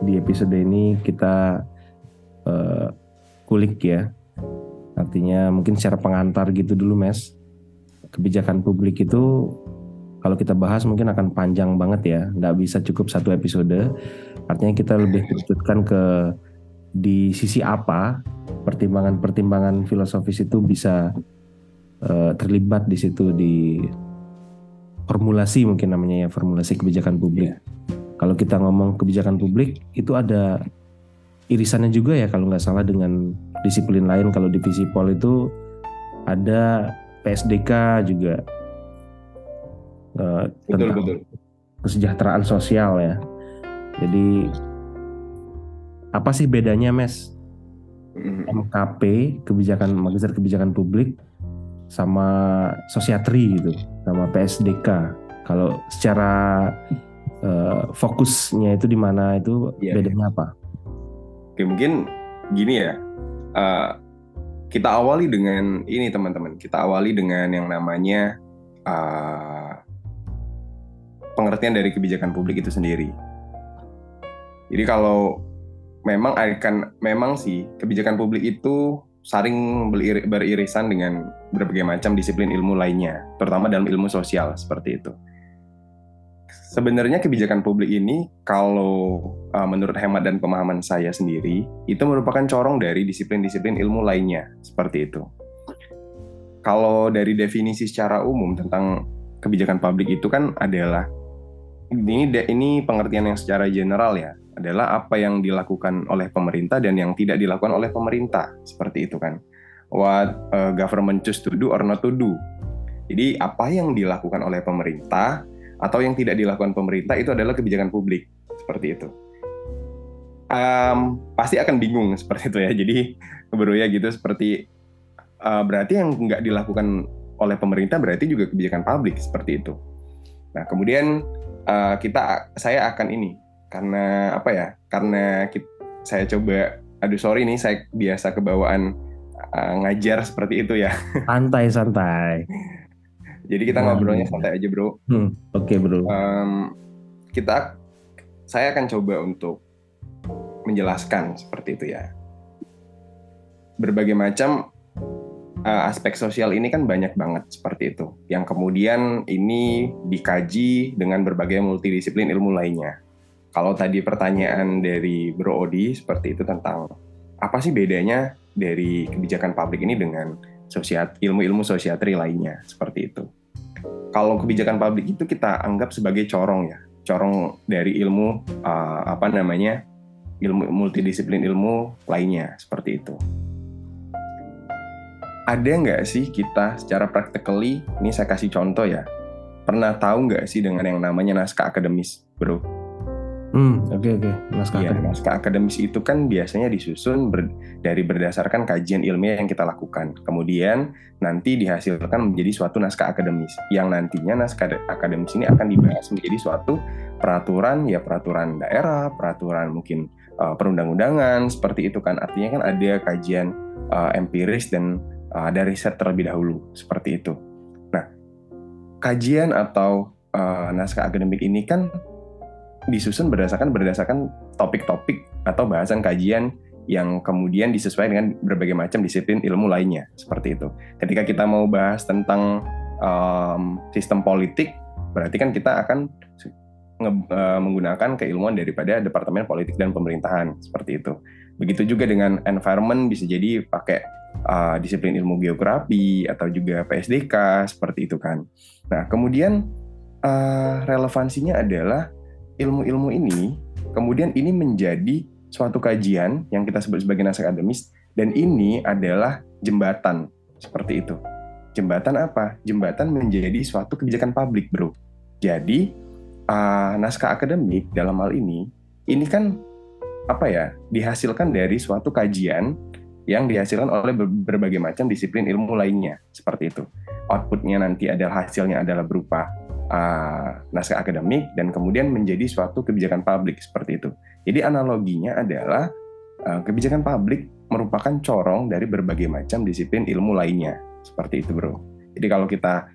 di episode ini kita uh, kulik ya. Artinya mungkin secara pengantar gitu dulu, Mes. Kebijakan publik itu kalau kita bahas mungkin akan panjang banget ya, nggak bisa cukup satu episode. Artinya kita lebih kerucutkan ke di sisi apa pertimbangan-pertimbangan filosofis itu bisa terlibat di situ, di formulasi mungkin namanya ya, formulasi kebijakan publik. Kalau kita ngomong kebijakan publik itu ada irisannya juga ya kalau nggak salah dengan disiplin lain. Kalau di Visipol itu ada PSDK juga. Tentang kesejahteraan sosial ya. Jadi apa sih bedanya, Mes? MKP, kebijakan magister kebijakan publik, sama Sosiatri gitu, sama PSDK. Kalau secara fokusnya itu di mana, itu bedanya apa? Oke, mungkin gini ya. Kita awali dengan ini teman-teman. Kita awali dengan yang namanya pengertian dari kebijakan publik itu sendiri. Jadi kalau memang sih kebijakan publik itu saling beririsan dengan berbagai macam disiplin ilmu lainnya, terutama dalam ilmu sosial seperti itu. Sebenarnya kebijakan publik ini kalau menurut hemat dan pemahaman saya sendiri itu merupakan corong dari disiplin-disiplin ilmu lainnya seperti itu. Kalau dari definisi secara umum tentang kebijakan publik itu kan adalah ini pengertian yang secara general ya, adalah apa yang dilakukan oleh pemerintah dan yang tidak dilakukan oleh pemerintah, seperti itu kan. What government choose to do or not to do. Jadi apa yang dilakukan oleh pemerintah atau yang tidak dilakukan pemerintah itu adalah kebijakan publik, seperti itu. Pasti akan bingung seperti itu ya. Jadi bro ya gitu, seperti berarti yang nggak dilakukan oleh pemerintah berarti juga kebijakan publik, seperti itu. Nah kemudian saya akan ini karena apa ya? Karena saya coba, sorry nih saya biasa kebawaan ngajar seperti itu ya. Santai. Jadi kita ngobrolnya santai aja bro. Oke, bro. Saya akan coba untuk menjelaskan seperti itu ya. Berbagai macam aspek sosial ini kan banyak banget seperti itu, yang kemudian ini dikaji dengan berbagai multidisiplin ilmu lainnya. Kalau tadi pertanyaan dari Bro Odi seperti itu tentang apa sih bedanya dari kebijakan publik ini dengan ilmu-ilmu sosiatri lainnya, seperti itu. Kalau kebijakan publik itu kita anggap sebagai corong ya, corong dari ilmu ilmu multidisiplin ilmu lainnya, seperti itu. Ada nggak sih kita secara practically, ini saya kasih contoh ya, pernah tahu nggak sih dengan yang namanya naskah akademis, bro? Oke. Naskah akademis itu kan biasanya disusun berdasarkan kajian ilmiah yang kita lakukan. Kemudian nanti dihasilkan menjadi suatu naskah akademis, yang nantinya naskah akademis ini akan dibahas menjadi suatu peraturan daerah, peraturan mungkin perundang-undangan, seperti itu kan. Artinya kan ada kajian empiris dan ada riset terlebih dahulu, seperti itu. Nah, kajian atau naskah akademik ini kan disusun berdasarkan topik-topik atau bahasan kajian yang kemudian disesuaikan dengan berbagai macam disiplin ilmu lainnya, seperti itu. Ketika kita mau bahas tentang sistem politik, berarti kan kita akan menggunakan keilmuan daripada Departemen Politik dan Pemerintahan, seperti itu. Begitu juga dengan environment, bisa jadi pakai disiplin ilmu geografi atau juga PSDK, seperti itu kan. Nah, kemudian relevansinya adalah ilmu-ilmu ini kemudian ini menjadi suatu kajian yang kita sebut sebagai naskah akademis, dan ini adalah jembatan, seperti itu. Jembatan apa? Jembatan menjadi suatu kebijakan publik, bro. Jadi naskah akademik dalam hal ini kan dihasilkan dari suatu kajian yang dihasilkan oleh berbagai macam disiplin ilmu lainnya, seperti itu. Outputnya nanti hasilnya adalah berupa naskah akademik dan kemudian menjadi suatu kebijakan publik, seperti itu. Jadi analoginya adalah kebijakan publik merupakan corong dari berbagai macam disiplin ilmu lainnya, seperti itu, bro. Jadi kalau kita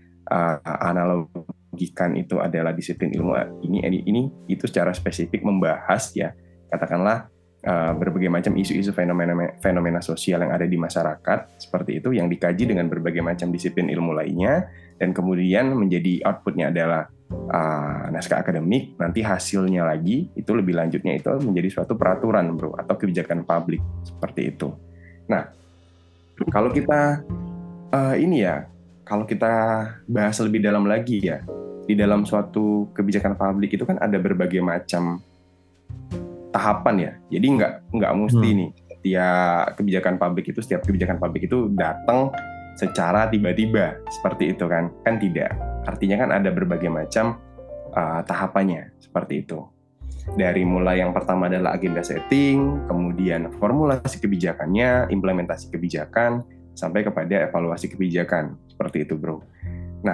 analogikan itu adalah disiplin ilmu ini itu secara spesifik membahas ya katakanlah berbagai macam isu-isu fenomena sosial yang ada di masyarakat seperti itu yang dikaji dengan berbagai macam disiplin ilmu lainnya, dan kemudian menjadi outputnya adalah naskah akademik. Nanti hasilnya lagi itu lebih lanjutnya itu menjadi suatu peraturan bro, atau kebijakan publik seperti itu. Nah, kalau kita kalau kita bahas lebih dalam lagi ya, di dalam suatu kebijakan publik itu kan ada berbagai macam tahapan ya. Jadi nggak mesti nih setiap kebijakan publik itu datang secara tiba-tiba seperti itu kan tidak. Artinya kan ada berbagai macam tahapannya seperti itu. Dari mulai yang pertama adalah agenda setting, kemudian formulasi kebijakannya, implementasi kebijakan, sampai kepada evaluasi kebijakan seperti itu bro. Nah,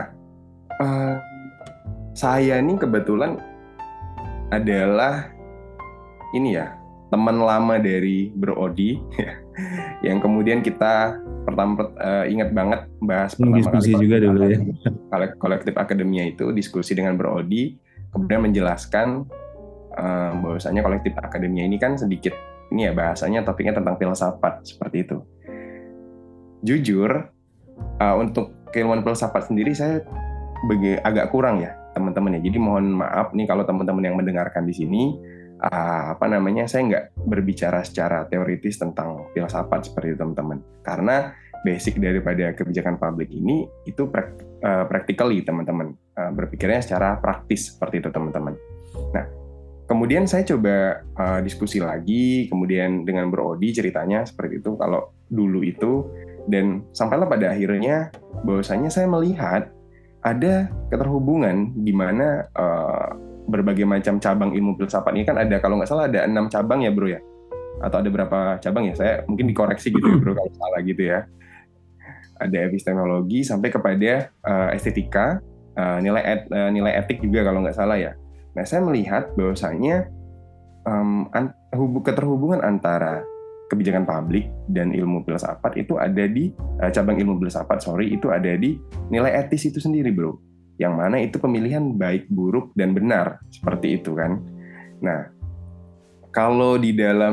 saya ini kebetulan adalah teman lama dari Bro Odi yang kemudian kita pertama ingat banget bahas pertama diskusi kali juga dulu ya. Kolektif Akademia itu diskusi dengan Bro Odi, kemudian menjelaskan bahwasanya Kolektif Akademia ini kan sedikit bahasanya topiknya tentang filsafat seperti itu. Jujur untuk keilmuan filsafat sendiri saya agak kurang ya teman-teman ya. Jadi mohon maaf nih kalau teman-teman yang mendengarkan di sini saya nggak berbicara secara teoritis tentang filsafat seperti itu teman-teman, karena basic daripada kebijakan publik ini itu practically teman-teman, berpikirnya secara praktis seperti itu teman-teman. Nah, kemudian saya coba diskusi lagi, kemudian dengan Bro Odi ceritanya seperti itu kalau dulu itu, dan sampailah pada akhirnya bahwasanya saya melihat ada keterhubungan di mana berbagai macam cabang ilmu filsafat ini kan ada, kalau nggak salah ada 6 cabang ya bro ya, atau ada berapa cabang ya, saya mungkin dikoreksi gitu ya bro kalau salah gitu ya. Ada epistemologi sampai kepada estetika, nilai etik juga kalau nggak salah ya. Nah saya melihat bahwasanya keterhubungan antara kebijakan publik dan ilmu filsafat itu ada di cabang ilmu filsafat itu ada di nilai etis itu sendiri bro, yang mana itu pemilihan baik, buruk, dan benar seperti itu kan. Nah, kalau di dalam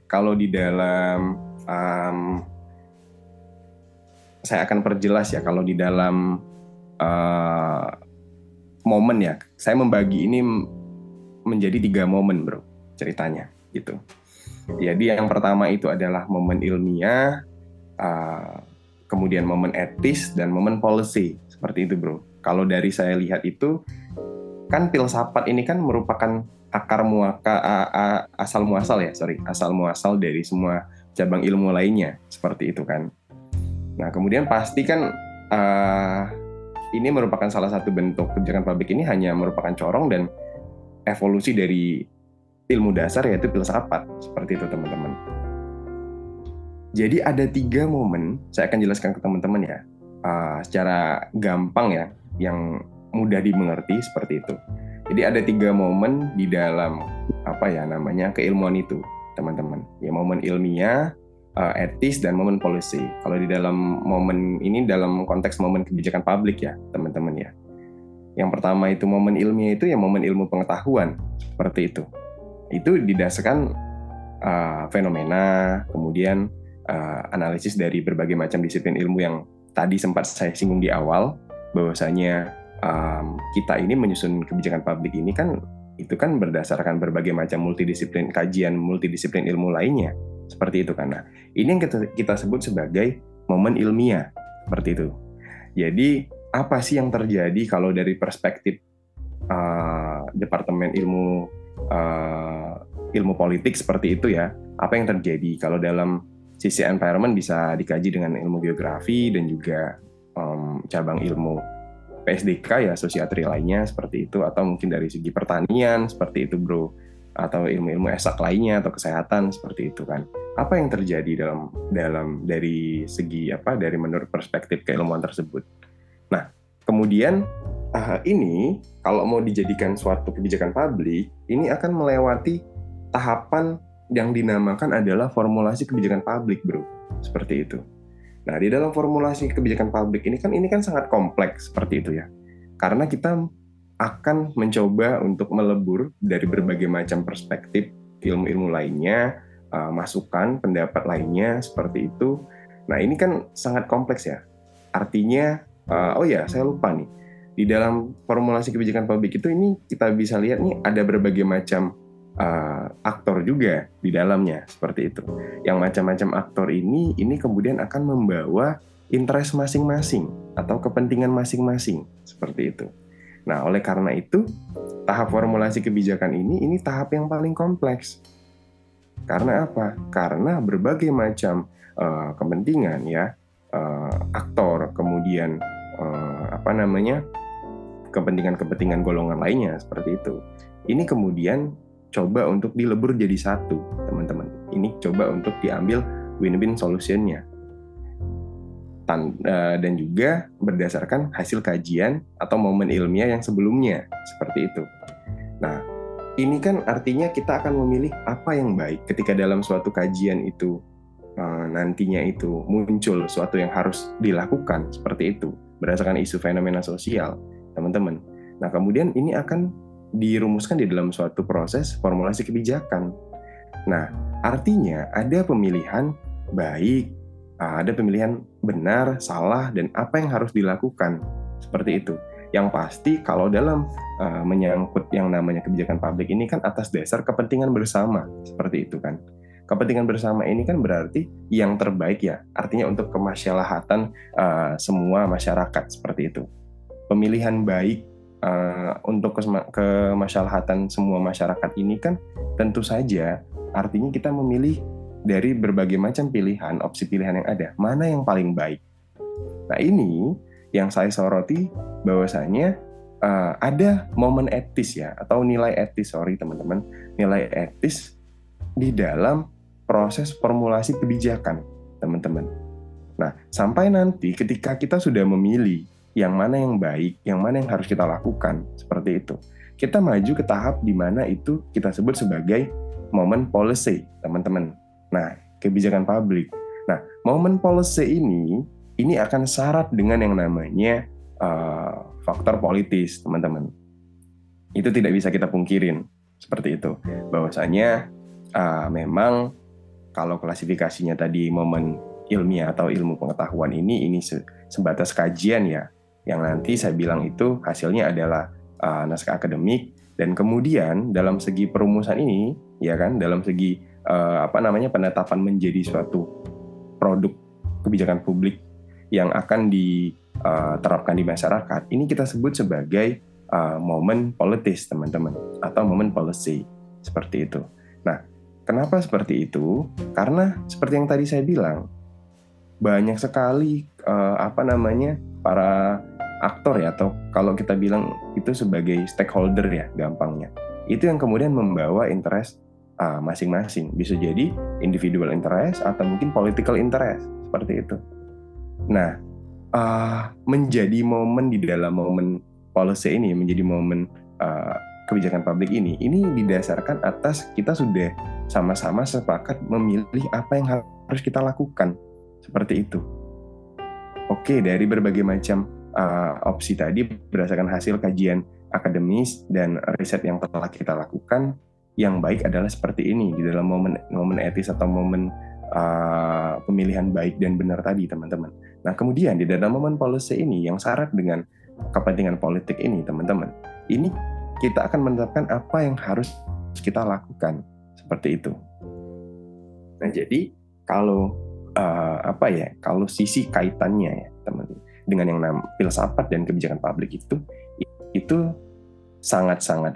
saya akan perjelas ya, kalau di dalam momen ya, saya membagi ini menjadi 3 momen bro ceritanya gitu. Jadi yang pertama itu adalah momen ilmiah, kemudian momen etis, dan momen policy seperti itu bro. Kalau dari saya lihat itu kan filsafat ini kan merupakan asal muasal dari semua cabang ilmu lainnya seperti itu kan. Nah kemudian pasti kan ini merupakan salah satu bentuk kebijakan publik, ini hanya merupakan corong dan evolusi dari ilmu dasar yaitu filsafat seperti itu teman-teman. Jadi ada 3 momen, saya akan jelaskan ke teman-teman ya secara gampang ya, yang mudah dimengerti seperti itu. Jadi ada 3 momen di dalam keilmuan itu teman-teman. Ya momen ilmiah, etis, dan momen policy. Kalau di dalam momen ini dalam konteks momen kebijakan publik ya teman-teman ya. Yang pertama itu momen ilmiah itu ya momen ilmu pengetahuan seperti itu. Itu didasarkan fenomena, kemudian analisis dari berbagai macam disiplin ilmu yang tadi sempat saya singgung di awal, bahwasanya kita ini menyusun kebijakan publik ini kan itu kan berdasarkan berbagai macam kajian multidisiplin ilmu lainnya seperti itu kan. Nah, ini yang kita sebut sebagai momen ilmiah seperti itu. Jadi apa sih yang terjadi kalau dari perspektif Departemen ilmu politik seperti itu ya? Apa yang terjadi kalau dalam sisi environment bisa dikaji dengan ilmu geografi dan juga cabang ilmu PSDK ya, sosiatri lainnya seperti itu, atau mungkin dari segi pertanian seperti itu bro, atau ilmu-ilmu esak lainnya atau kesehatan seperti itu kan. Apa yang terjadi dalam dari segi dari menurut perspektif keilmuan tersebut. Nah kemudian ini kalau mau dijadikan suatu kebijakan publik, ini akan melewati tahapan yang dinamakan adalah formulasi kebijakan publik bro, seperti itu. Nah, di dalam formulasi kebijakan publik ini kan sangat kompleks seperti itu ya. Karena kita akan mencoba untuk melebur dari berbagai macam perspektif ilmu-ilmu lainnya, masukan, pendapat lainnya seperti itu. Nah, ini kan sangat kompleks ya. Artinya, oh ya, saya lupa nih. Di dalam formulasi kebijakan publik itu ini kita bisa lihat nih ada berbagai macam aktor juga di dalamnya seperti itu. Yang macam-macam aktor ini kemudian akan membawa interest masing-masing atau kepentingan masing-masing seperti itu. Nah, oleh karena itu tahap formulasi kebijakan ini tahap yang paling kompleks. Karena apa? Karena berbagai macam kepentingan ya, aktor, kemudian kepentingan-kepentingan golongan lainnya seperti itu. Ini kemudian coba untuk dilebur jadi satu, teman-teman. Ini coba untuk diambil win-win solutionnya. Dan juga berdasarkan hasil kajian atau momen ilmiah yang sebelumnya seperti itu. Nah, ini kan artinya kita akan memilih apa yang baik ketika dalam suatu kajian itu nantinya itu muncul suatu yang harus dilakukan seperti itu berdasarkan isu fenomena sosial, teman-teman. Nah, kemudian ini akan dirumuskan di dalam suatu proses formulasi kebijakan. Nah, artinya ada pemilihan baik, ada pemilihan benar, salah, dan apa yang harus dilakukan seperti itu. Yang pasti kalau dalam menyangkut yang namanya kebijakan publik ini kan atas dasar kepentingan bersama seperti itu kan. Kepentingan bersama ini kan berarti yang terbaik ya, artinya untuk kemaslahatan semua masyarakat seperti itu. Pemilihan baik untuk kemaslahatan semua masyarakat ini kan tentu saja artinya kita memilih dari berbagai macam pilihan, opsi pilihan yang ada, mana yang paling baik. Nah, ini yang saya soroti bahwasanya ada momen etis ya, atau nilai etis, teman-teman, nilai etis di dalam proses formulasi kebijakan, teman-teman. Nah, sampai nanti ketika kita sudah memilih yang mana yang baik, yang mana yang harus kita lakukan, seperti itu. Kita maju ke tahap di mana itu kita sebut sebagai momen policy, teman-teman. Nah, kebijakan publik. Nah, momen policy ini akan syarat dengan yang namanya faktor politis, teman-teman. Itu tidak bisa kita pungkirin, seperti itu. Bahwasanya memang kalau klasifikasinya tadi momen ilmiah atau ilmu pengetahuan ini sebatas kajian ya, yang nanti saya bilang itu hasilnya adalah naskah akademik, dan kemudian dalam segi perumusan ini, ya kan, dalam segi penetapan menjadi suatu produk kebijakan publik yang akan diterapkan di masyarakat, ini kita sebut sebagai momen politis, teman-teman, atau momen policy, seperti itu. Nah, kenapa seperti itu? Karena seperti yang tadi saya bilang, banyak sekali para aktor ya, atau kalau kita bilang itu sebagai stakeholder ya, gampangnya. Itu yang kemudian membawa interest masing-masing. Bisa jadi individual interest atau mungkin political interest, seperti itu. Nah, menjadi momen di dalam momen policy ini, menjadi momen kebijakan publik ini didasarkan atas kita sudah sama-sama sepakat memilih apa yang harus kita lakukan, seperti itu. Oke, dari berbagai macam opsi tadi berdasarkan hasil kajian akademis dan riset yang telah kita lakukan, yang baik adalah seperti ini di dalam momen etis atau momen pemilihan baik dan benar tadi, teman-teman. Nah, kemudian di dalam momen policy ini yang syarat dengan kepentingan politik ini, teman-teman, ini kita akan menetapkan apa yang harus kita lakukan, seperti itu. Nah, jadi kalau kalau sisi kaitannya ya, teman-teman, dengan yang namanya filsafat dan kebijakan publik itu sangat-sangat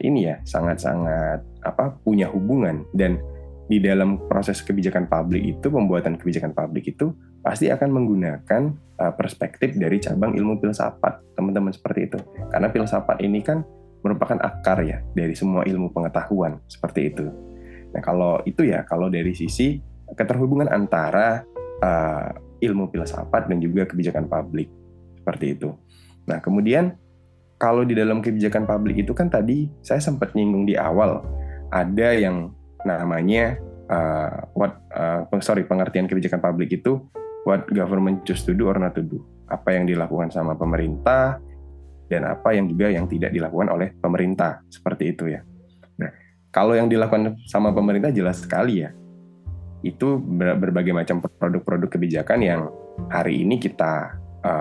punya hubungan, dan di dalam proses kebijakan publik itu, pembuatan kebijakan publik itu pasti akan menggunakan perspektif dari cabang ilmu filsafat, teman-teman, seperti itu. Karena filsafat ini kan merupakan akar ya dari semua ilmu pengetahuan, seperti itu. Nah, kalau dari sisi keterhubungan antara ilmu filsafat dan juga kebijakan publik, seperti itu. Nah, kemudian kalau di dalam kebijakan publik itu kan tadi saya sempat nyinggung di awal, ada yang namanya pengertian kebijakan publik itu what government choose to do or not to do. Apa yang dilakukan sama pemerintah dan apa yang juga yang tidak dilakukan oleh pemerintah, seperti itu ya. Nah, Kalau yang dilakukan sama pemerintah jelas sekali ya, itu berbagai macam produk-produk kebijakan yang hari ini kita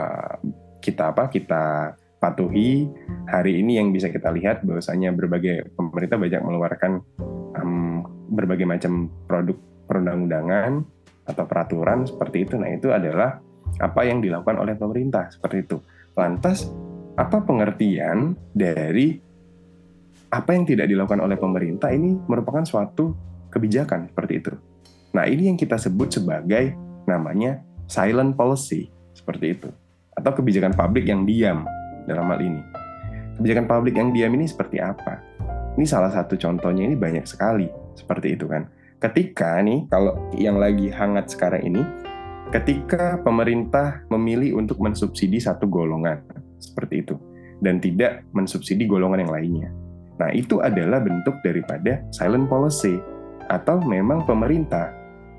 patuhi. Hari ini yang bisa kita lihat bahwasanya pemerintah banyak mengeluarkan berbagai macam produk perundang-undangan atau peraturan seperti itu. Nah, itu adalah apa yang dilakukan oleh pemerintah seperti itu. Lantas, apa pengertian dari apa yang tidak dilakukan oleh pemerintah ini merupakan suatu kebijakan seperti itu. Nah, ini yang kita sebut sebagai namanya silent policy seperti itu, atau kebijakan publik yang diam dalam hal ini. Kebijakan publik yang diam ini seperti apa? Ini salah satu contohnya, ini banyak sekali seperti itu kan. Ketika nih, kalau yang lagi hangat sekarang ini, ketika pemerintah memilih untuk mensubsidi satu golongan seperti itu dan tidak mensubsidi golongan yang lainnya. Nah, itu adalah bentuk daripada silent policy, atau memang pemerintah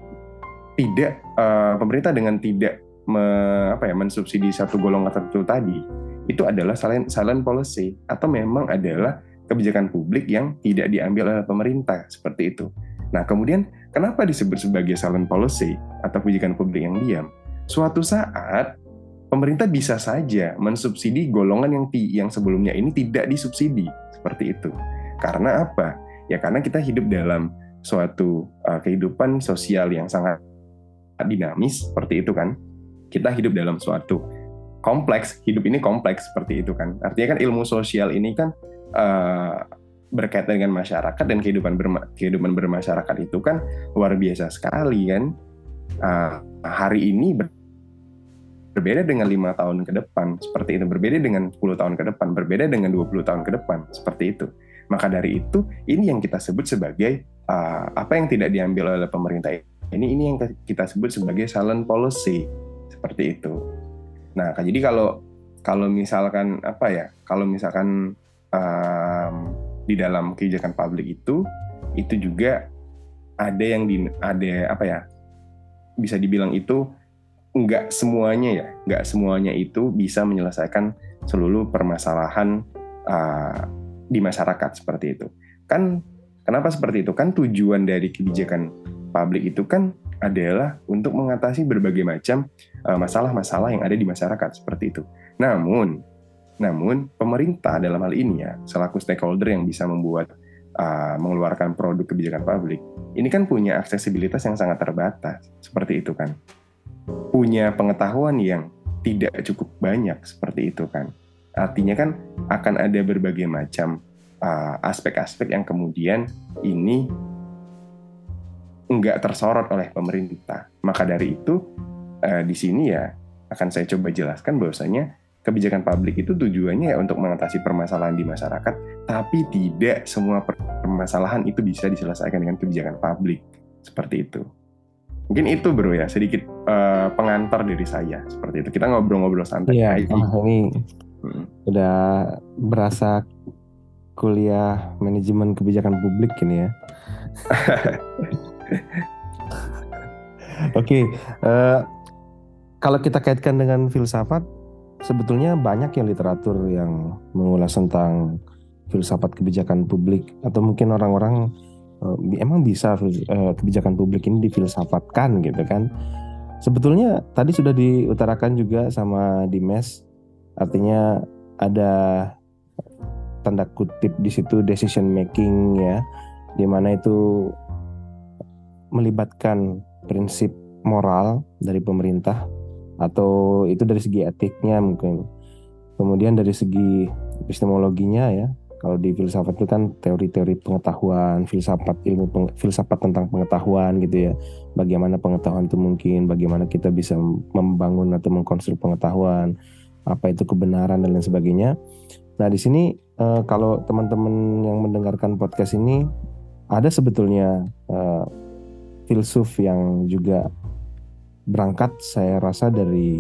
dengan tidak mensubsidi satu golongan tertentu tadi, itu adalah silent policy, atau memang adalah kebijakan publik yang tidak diambil oleh pemerintah seperti itu. Nah, kemudian kenapa disebut sebagai silent policy atau kebijakan publik yang diam? Suatu saat pemerintah bisa saja mensubsidi golongan yang sebelumnya ini tidak disubsidi seperti itu. Karena apa? Ya karena kita hidup dalam suatu kehidupan sosial yang sangat dinamis seperti itu kan. Kita hidup dalam suatu hidup ini kompleks seperti itu kan. Artinya kan ilmu sosial ini kan berkaitan dengan masyarakat, dan kehidupan bermasyarakat itu kan luar biasa sekali kan. Hari ini berbeda dengan 5 tahun ke depan seperti itu, berbeda dengan 10 tahun ke depan, berbeda dengan 20 tahun ke depan seperti itu. Maka dari itu, ini yang kita sebut sebagai apa yang tidak diambil oleh pemerintah ini yang kita sebut sebagai silent policy seperti itu. Nah, jadi kalau misalkan di dalam kebijakan publik itu juga ada bisa dibilang itu nggak semuanya itu bisa menyelesaikan seluruh permasalahan di masyarakat seperti itu. Kan kenapa seperti itu? Kan tujuan dari kebijakan publik itu kan adalah untuk mengatasi berbagai macam masalah-masalah yang ada di masyarakat seperti itu. Namun pemerintah dalam hal ini ya, selaku stakeholder yang bisa mengeluarkan produk kebijakan publik, ini kan punya aksesibilitas yang sangat terbatas seperti itu kan. Punya pengetahuan yang tidak cukup banyak seperti itu kan. Artinya kan akan ada berbagai macam aspek-aspek yang kemudian ini enggak tersorot oleh pemerintah. Maka dari itu di sini ya akan saya coba jelaskan bahwasanya kebijakan publik itu tujuannya ya untuk mengatasi permasalahan di masyarakat, tapi tidak semua permasalahan itu bisa diselesaikan dengan kebijakan publik seperti itu. Mungkin itu bro ya, sedikit pengantar dari saya seperti itu. Kita ngobrol-ngobrol santai aja. Ini udah berasa kuliah manajemen kebijakan publik ini ya. Oke, kalau kita kaitkan dengan filsafat, sebetulnya banyak ya literatur yang mengulas tentang filsafat kebijakan publik, atau mungkin orang-orang emang bisa kebijakan publik ini difilsafatkan gitu kan. Sebetulnya tadi sudah diutarakan juga sama Dimes, artinya ada tanda kutip di situ decision making ya, di mana itu melibatkan prinsip moral dari pemerintah, atau itu dari segi etiknya mungkin. Kemudian dari segi epistemologinya ya, kalau di filsafat itu kan teori-teori pengetahuan, filsafat tentang pengetahuan gitu ya. Bagaimana pengetahuan itu mungkin, bagaimana kita bisa membangun atau mengkonstruk pengetahuan, apa itu kebenaran dan lain sebagainya. Nah di sini kalau teman-teman yang mendengarkan podcast ini, ada sebetulnya filsuf yang juga berangkat saya rasa dari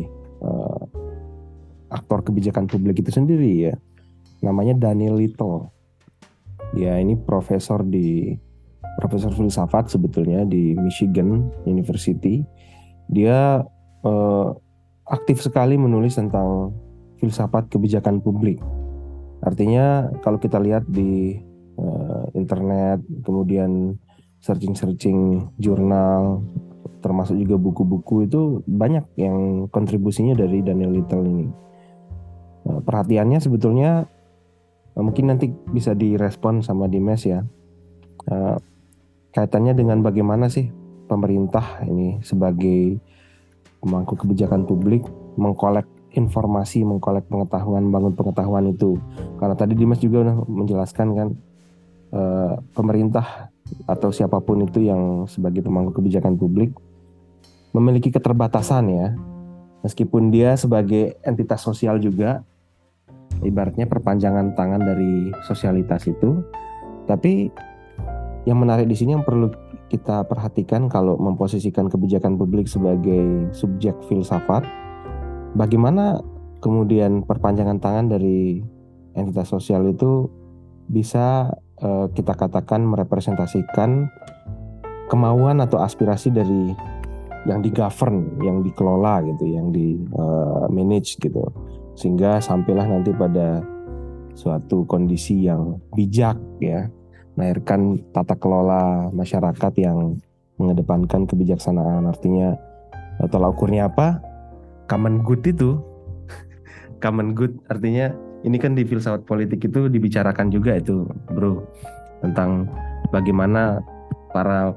aktor kebijakan publik itu sendiri ya. Namanya Daniel Littell. Dia ini profesor filsafat sebetulnya di Michigan University. Dia aktif sekali menulis tentang filsafat kebijakan publik. Artinya kalau kita lihat di internet, kemudian searching jurnal, termasuk juga buku-buku, itu banyak yang kontribusinya dari Daniel Littell ini. Perhatiannya sebetulnya mungkin nanti bisa direspon sama Dimas ya. Kaitannya dengan bagaimana sih pemerintah ini sebagai pemangku kebijakan publik mengkolek informasi, mengkolek pengetahuan, bangun pengetahuan itu. Karena tadi Dimas juga udah menjelaskan kan, pemerintah atau siapapun itu yang sebagai pemangku kebijakan publik memiliki keterbatasan ya. Meskipun dia sebagai entitas sosial juga, ibaratnya perpanjangan tangan dari sosialitas itu, tapi yang menarik di sini yang perlu kita perhatikan kalau memposisikan kebijakan publik sebagai subjek filsafat, bagaimana kemudian perpanjangan tangan dari entitas sosial itu bisa kita katakan merepresentasikan kemauan atau aspirasi dari yang di-govern, yang dikelola gitu, yang di-manage gitu. Sehingga sampailah nanti pada suatu kondisi yang bijak ya, melahirkan tata kelola masyarakat yang mengedepankan kebijaksanaan. Artinya tolak ukurnya apa? Common good itu. Common good artinya ini kan di filsafat politik itu dibicarakan juga itu, bro, tentang bagaimana para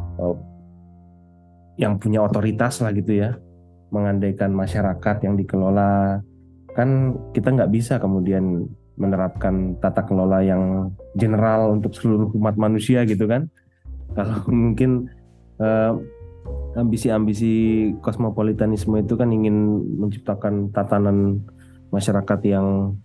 yang punya otoritas lah gitu ya, mengandaikan masyarakat yang dikelola. Kan kita nggak bisa kemudian menerapkan tata kelola yang general untuk seluruh umat manusia gitu kan. Kalau mungkin ambisi-ambisi kosmopolitanisme itu kan ingin menciptakan tatanan masyarakat yang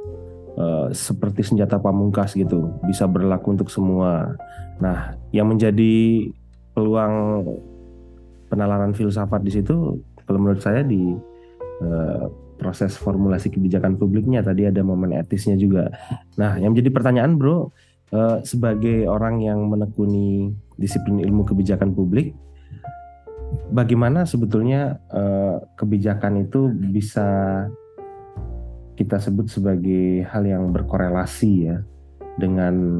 seperti senjata pamungkas gitu, bisa berlaku untuk semua. Nah, yang menjadi peluang penalaran filsafat di situ, kalau menurut saya di proses formulasi kebijakan publiknya, tadi ada momen etisnya juga. Nah, yang menjadi pertanyaan bro, sebagai orang yang menekuni disiplin ilmu kebijakan publik, bagaimana sebetulnya kebijakan itu bisa kita sebut sebagai hal yang berkorelasi ya dengan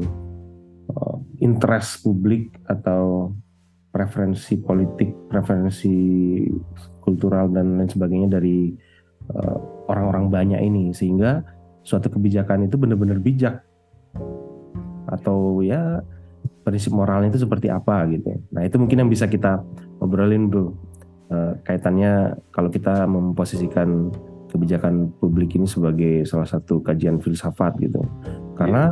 interest publik atau preferensi politik, preferensi kultural dan lain sebagainya dari orang-orang banyak ini, sehingga suatu kebijakan itu benar-benar bijak atau ya prinsip moralnya itu seperti apa gitu. Nah itu mungkin yang bisa kita obrolin bro, kaitannya kalau kita memposisikan kebijakan publik ini sebagai salah satu kajian filsafat gitu. Karena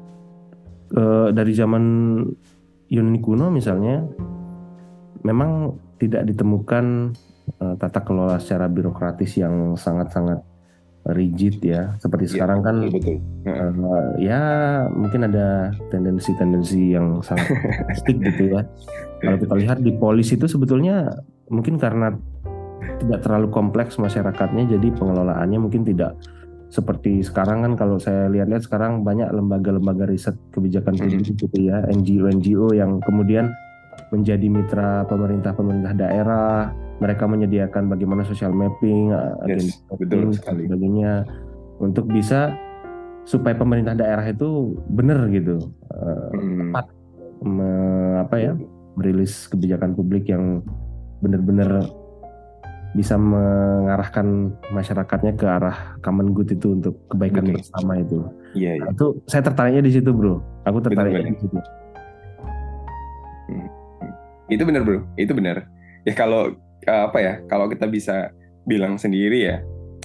dari zaman Yunani kuno misalnya memang tidak ditemukan tata kelola secara birokratis yang sangat-sangat rigid ya, seperti sekarang kan betul. Ya mungkin ada tendensi-tendensi yang sangat strict gitu ya. Kalau kita lihat di polis itu sebetulnya mungkin karena tidak terlalu kompleks masyarakatnya, jadi pengelolaannya mungkin tidak seperti sekarang kan. Kalau saya lihat-lihat sekarang banyak lembaga-lembaga riset kebijakan publik gitu ya, NGO yang kemudian menjadi mitra pemerintah daerah. Mereka menyediakan bagaimana social mapping, betul sekali, sebagainya, untuk bisa supaya pemerintah daerah itu benar gitu, tepat merilis kebijakan publik yang benar-benar bisa mengarahkan masyarakatnya ke arah common good itu, untuk kebaikan bersama itu. Nah, itu saya tertariknya di situ bro. Aku tertariknya di situ. Itu benar bro, itu benar. Ya kalau kalau kita bisa bilang sendiri ya,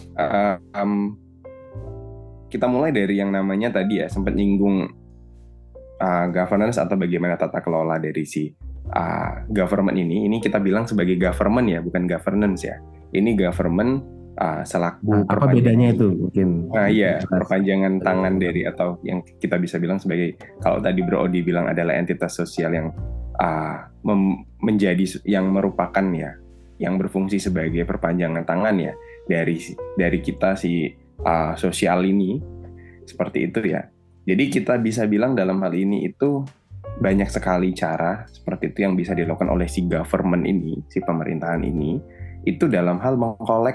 kita mulai dari yang namanya tadi ya, sempat nyinggung governance atau bagaimana tata kelola dari si government ini kita bilang sebagai government ya, bukan governance ya. Ini government selaku apa bedanya itu mungkin? Perpanjangan tangan dari, atau yang kita bisa bilang sebagai, kalau tadi Bro Odi bilang adalah entitas sosial yang menjadi, yang merupakan ya, yang berfungsi sebagai perpanjangan tangan ya dari kita si sosial ini, seperti itu ya. Jadi kita bisa bilang dalam hal ini itu banyak sekali cara seperti itu yang bisa dilakukan oleh si government ini, si pemerintahan ini, itu dalam hal mengkolek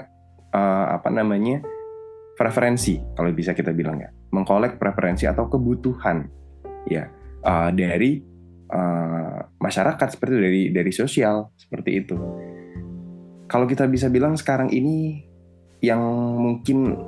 preferensi, kalau bisa kita bilang ya, mengkolek preferensi atau kebutuhan ya dari masyarakat, seperti itu, dari sosial seperti itu. Kalau kita bisa bilang sekarang ini yang mungkin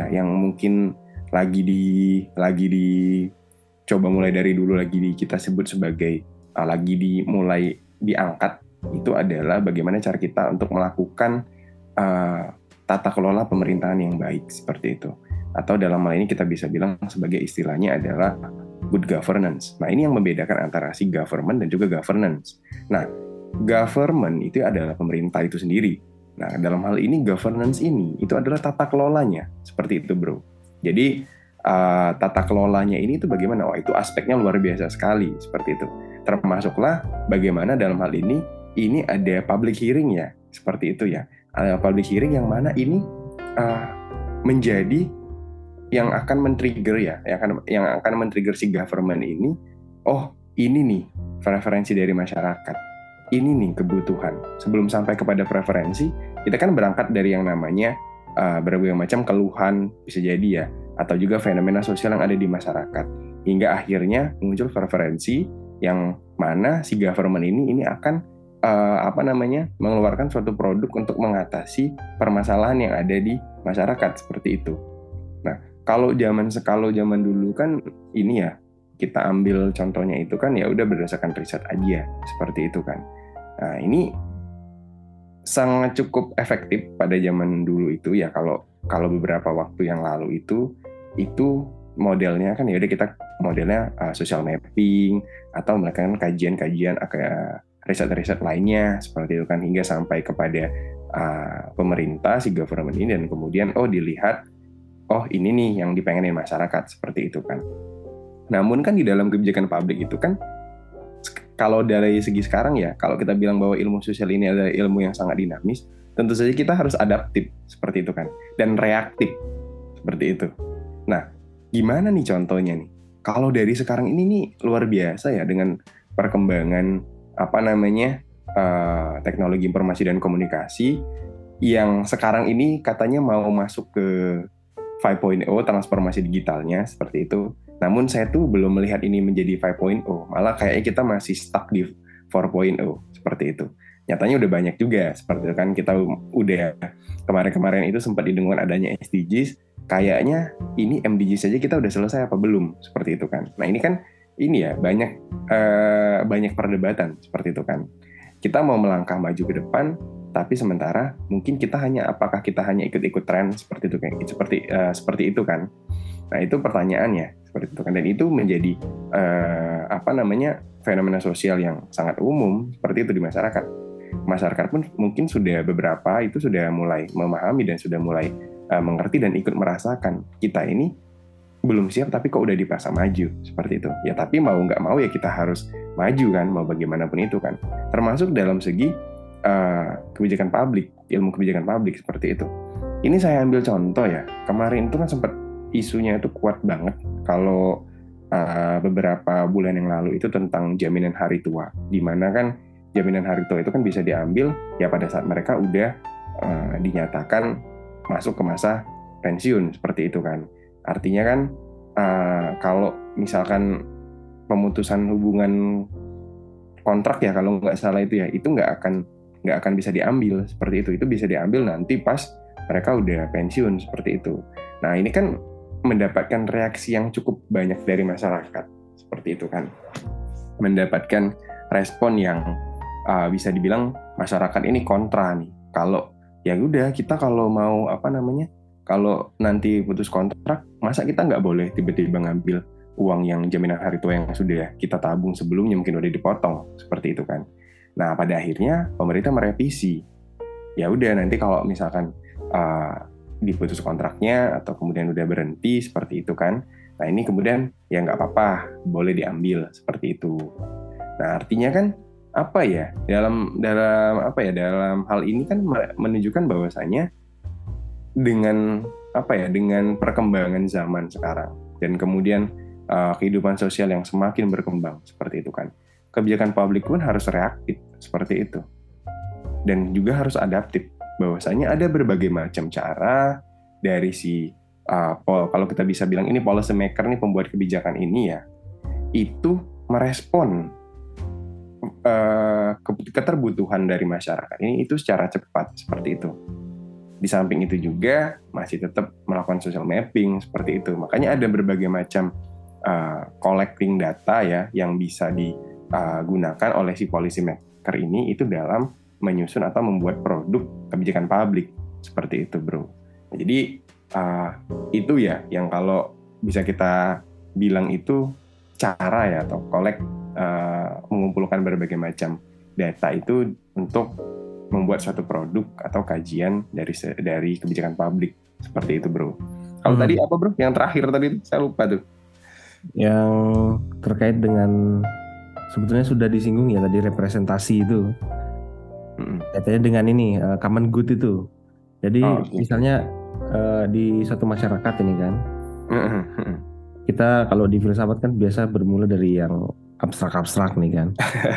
lagi coba mulai dari dulu kita sebut sebagai lagi dimulai diangkat, itu adalah bagaimana cara kita untuk melakukan tata kelola pemerintahan yang baik seperti itu. Atau dalam hal ini kita bisa bilang sebagai istilahnya adalah good governance. Nah, ini yang membedakan antara si government dan juga governance. Nah, government itu adalah pemerintah itu sendiri. Nah, dalam hal ini governance ini itu adalah tata kelolanya, seperti itu, bro. Jadi tata kelolanya ini itu bagaimana? Oh, itu aspeknya luar biasa sekali, seperti itu. Termasuklah bagaimana dalam hal ini ada public hearing ya, seperti itu ya. Public hearing yang mana ini menjadi yang akan men-trigger ya, yang akan men-trigger si government ini. Oh, ini nih preferensi dari masyarakat, ini nih kebutuhan. Sebelum sampai kepada preferensi, kita kan berangkat dari yang namanya berbagai macam keluhan, bisa jadi ya, atau juga fenomena sosial yang ada di masyarakat, hingga akhirnya muncul preferensi yang mana si government ini akan mengeluarkan suatu produk untuk mengatasi permasalahan yang ada di masyarakat, seperti itu. Nah, kalau zaman dulu kan ini ya, kita ambil contohnya itu kan ya udah berdasarkan riset aja, seperti itu kan. Nah, ini sangat cukup efektif pada zaman dulu itu ya. Kalau beberapa waktu yang lalu itu modelnya kan ya udah kita modelnya social mapping atau melakukan kajian-kajian riset-riset lainnya, seperti itu kan, hingga sampai kepada pemerintah, si government ini, dan kemudian dilihat ini nih yang dipengenin masyarakat, seperti itu kan. Namun kan di dalam kebijakan publik itu kan, kalau dari segi sekarang ya, kalau kita bilang bahwa ilmu sosial ini adalah ilmu yang sangat dinamis, tentu saja kita harus adaptif, seperti itu kan, dan reaktif, seperti itu. Nah, gimana nih contohnya nih? Kalau dari sekarang ini nih luar biasa ya, dengan perkembangan teknologi informasi dan komunikasi yang sekarang ini katanya mau masuk ke 5.0, transformasi digitalnya, seperti itu. Namun saya tuh belum melihat ini menjadi 5.0, malah kayaknya kita masih stuck di 4.0, seperti itu. Nyatanya udah banyak juga, seperti itu kan, kita udah kemarin-kemarin itu sempat didengar adanya SDGs, kayaknya ini MDGs saja kita udah selesai apa belum, seperti itu kan. Nah, ini kan ya banyak perdebatan, seperti itu kan. Kita mau melangkah maju ke depan, tapi sementara mungkin apakah kita hanya ikut-ikut tren, seperti itu kan, seperti itu kan. Nah, itu pertanyaannya, seperti itu kan, dan itu menjadi fenomena sosial yang sangat umum, seperti itu di masyarakat. Masyarakat pun mungkin sudah mulai memahami dan sudah mulai mengerti dan ikut merasakan kita ini belum siap tapi kok udah dipaksa maju, seperti itu ya. Tapi mau nggak mau ya kita harus maju kan, mau bagaimanapun itu kan, termasuk dalam segi kebijakan publik, ilmu kebijakan publik, seperti itu. Ini saya ambil contoh ya, kemarin itu kan sempat isunya itu kuat banget kalau beberapa bulan yang lalu itu tentang jaminan hari tua, di mana kan jaminan hari tua itu kan bisa diambil ya pada saat mereka udah dinyatakan masuk ke masa pensiun, seperti itu kan. Artinya kan kalau misalkan pemutusan hubungan kontrak ya, kalau nggak salah itu ya, itu nggak akan bisa diambil, seperti itu. Itu bisa diambil nanti pas mereka udah pensiun, seperti itu. Nah, ini kan mendapatkan reaksi yang cukup banyak dari masyarakat, seperti itu kan. Mendapatkan respon yang bisa dibilang masyarakat ini kontra nih. Kalau ya udah, kita kalau mau kalau nanti putus kontrak, masa kita nggak boleh tiba-tiba ngambil uang yang jaminan hari tua yang sudah kita tabung sebelumnya, mungkin udah dipotong, seperti itu kan. Nah, pada akhirnya pemerintah merevisi. Ya udah, nanti kalau misalkan diputus kontraknya atau kemudian udah berhenti, seperti itu kan. Nah, ini kemudian ya nggak apa-apa, boleh diambil, seperti itu. Nah, artinya kan dalam hal ini kan menunjukkan bahwasanya dengan perkembangan zaman sekarang dan kemudian kehidupan sosial yang semakin berkembang, seperti itu kan, kebijakan publik pun harus reaktif, seperti itu, dan juga harus adaptif, bahwasanya ada berbagai macam cara dari si kalau kita bisa bilang ini policy maker nih, pembuat kebijakan ini ya, itu merespon keterbutuhan dari masyarakat ini itu secara cepat seperti itu. Di samping itu juga masih tetap melakukan social mapping seperti itu. Makanya ada berbagai macam collecting data ya yang bisa digunakan oleh si policy maker ini itu dalam menyusun atau membuat produk kebijakan publik seperti itu, bro. Nah, jadi itu ya yang kalau bisa kita bilang itu cara ya atau mengumpulkan berbagai macam data itu untuk membuat suatu produk atau kajian dari kebijakan publik seperti itu, bro. Kalau tadi apa, bro? Yang terakhir tadi saya lupa tuh. Yang terkait dengan sebetulnya sudah disinggung ya tadi representasi itu. Katanya dengan ini common good itu. Jadi misalnya di suatu masyarakat ini kan, kita kalau di filsafat kan biasa bermula dari yang abstrak-abstrak nih kan.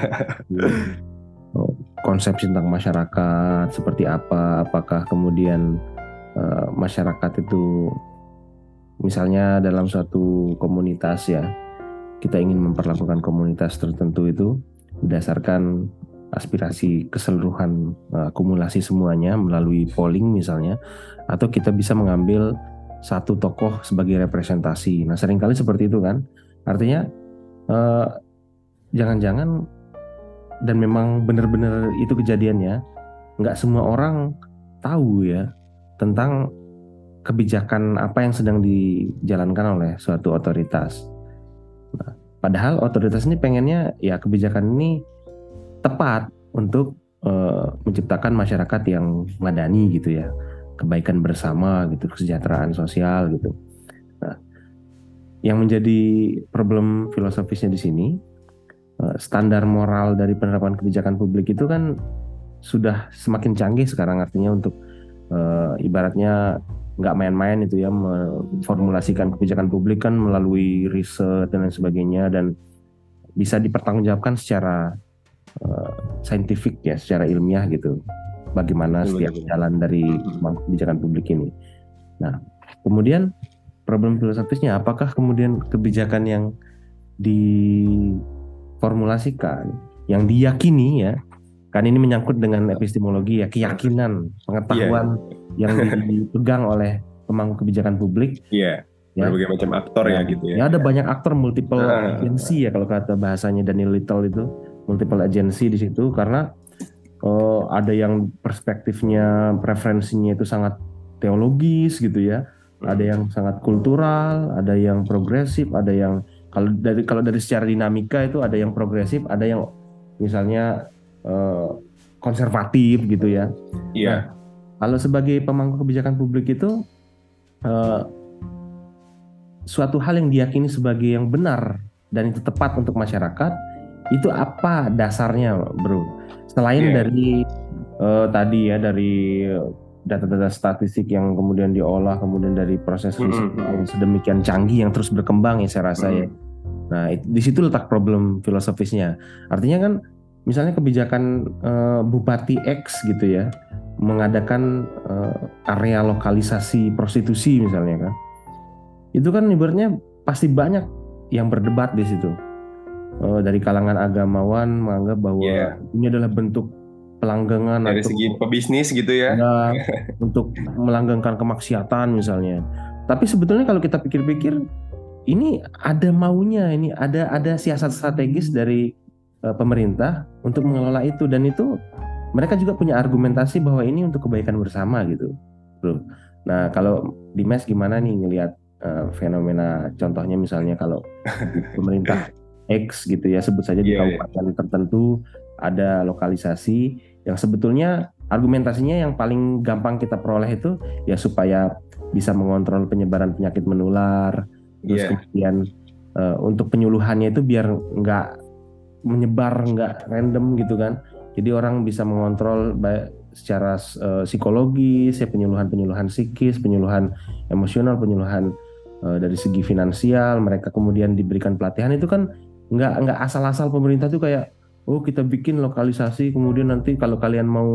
Konsepsi tentang masyarakat seperti apa, apakah kemudian masyarakat itu misalnya dalam suatu komunitas ya, kita ingin memperlakukan komunitas tertentu itu berdasarkan aspirasi keseluruhan, akumulasi semuanya melalui polling misalnya, atau kita bisa mengambil satu tokoh sebagai representasi. Nah seringkali seperti itu kan, artinya jangan-jangan dan memang benar-benar itu kejadiannya, nggak semua orang tahu ya tentang kebijakan apa yang sedang dijalankan oleh suatu otoritas. Nah, padahal otoritas ini pengennya ya kebijakan ini tepat untuk menciptakan masyarakat yang madani gitu ya, kebaikan bersama gitu, kesejahteraan sosial gitu. Nah, yang menjadi problem filosofisnya di sini, standar moral dari penerapan kebijakan publik itu kan sudah semakin canggih sekarang, artinya untuk ibaratnya nggak main-main itu ya, memformulasikan kebijakan publik kan melalui riset dan lain sebagainya, dan bisa dipertanggungjawabkan secara saintifik ya, secara ilmiah gitu, bagaimana setiap jalan dari kebijakan publik ini. Nah kemudian problem filosofisnya, apakah kemudian kebijakan yang diformulasikan, yang diyakini ya, kan ini menyangkut dengan epistemologi ya, keyakinan, pengetahuan yang dipegang oleh pemangku kebijakan publik. Ya, berbagai macam aktor ya gitu ya. Ya ada banyak aktor, multiple agency ya kalau kata bahasanya Daniel Little itu, multiple agency di situ, karena ada yang perspektifnya, preferensinya itu sangat teologis gitu ya, ada yang sangat kultural, ada yang progresif, ada yang kalau dari secara dinamika itu ada yang progresif, ada yang misalnya konservatif gitu ya. Iya. Nah, kalau sebagai pemangku kebijakan publik itu suatu hal yang diyakini sebagai yang benar dan itu tepat untuk masyarakat, itu apa dasarnya, bro? Selain dari tadi ya, dari data-data statistik yang kemudian diolah, kemudian dari proses riset yang sedemikian canggih yang terus berkembang ya saya rasa ya. Nah di situ letak problem filosofisnya. Artinya kan misalnya kebijakan Bupati X gitu ya, mengadakan area lokalisasi prostitusi misalnya kan, itu kan ibaratnya pasti banyak yang berdebat di situ. Dari kalangan agamawan menganggap bahwa ini adalah bentuk pelanggangan dari atau segi pebisnis gitu ya, untuk melanggengkan kemaksiatan misalnya. Tapi sebetulnya kalau kita pikir-pikir, ini ada maunya, ini ada siasat strategis dari pemerintah untuk mengelola itu, dan itu mereka juga punya argumentasi bahwa ini untuk kebaikan bersama gitu, bro. Nah kalau di MES gimana nih ngelihat fenomena, contohnya misalnya kalau pemerintah X gitu ya, sebut saja di kabupaten tertentu ada lokalisasi yang sebetulnya argumentasinya yang paling gampang kita peroleh itu ya supaya bisa mengontrol penyebaran penyakit menular, terus kemudian untuk penyuluhannya itu biar nggak menyebar, nggak random gitu kan, jadi orang bisa mengontrol secara psikologis ya, penyuluhan psikis, penyuluhan emosional, penyuluhan dari segi finansial, mereka kemudian diberikan pelatihan. Itu kan nggak asal-asal pemerintah tuh kayak, oh kita bikin lokalisasi, kemudian nanti kalau kalian mau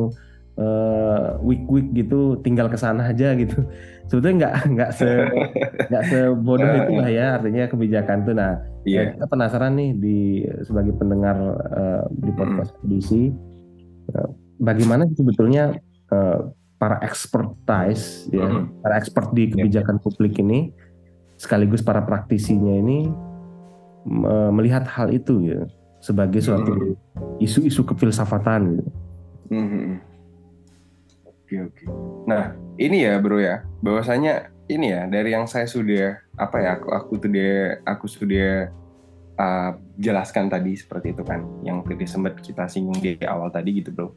week gitu tinggal ke sana aja gitu. Sebetulnya nggak sebodoh itulah ya artinya kebijakan itu. Nah, Iya. kita penasaran nih sebagai pendengar di Mm-mm. podcast edisi, bagaimana sih sebetulnya eh, para expertise ya, Mm-mm. para expert di Iya. kebijakan publik ini sekaligus para praktisinya ini melihat hal itu ya sebagai suatu Mm-mm. isu-isu kefilsafatan gitu. Mm-mm. Oke, oke. Nah, ini ya bro ya, bahwasanya ini ya dari yang saya sudah apa ya aku sudah jelaskan tadi seperti itu kan, yang tadi sempat kita singgung di awal tadi gitu bro.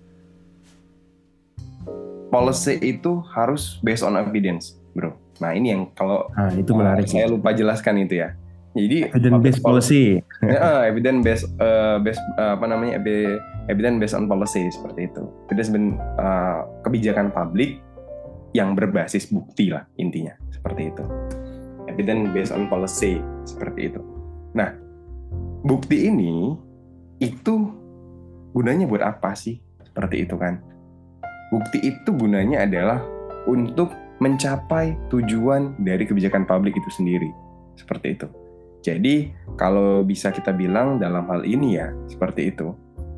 Policy itu harus based on evidence, bro. Nah ini yang kalau Nah, itu menarik saya nih. lupa jelaskan itu ya. Jadi Evidence public based policy, policy. evidence based, apa namanya, evidence based on policy seperti itu. Evidence kebijakan publik yang berbasis bukti lah intinya seperti itu. Evidence based on policy seperti itu. Nah bukti ini itu gunanya buat apa sih? Seperti itu kan. Bukti itu gunanya adalah untuk mencapai tujuan dari kebijakan publik itu sendiri. Seperti itu. Jadi, kalau bisa kita bilang dalam hal ini ya, seperti itu.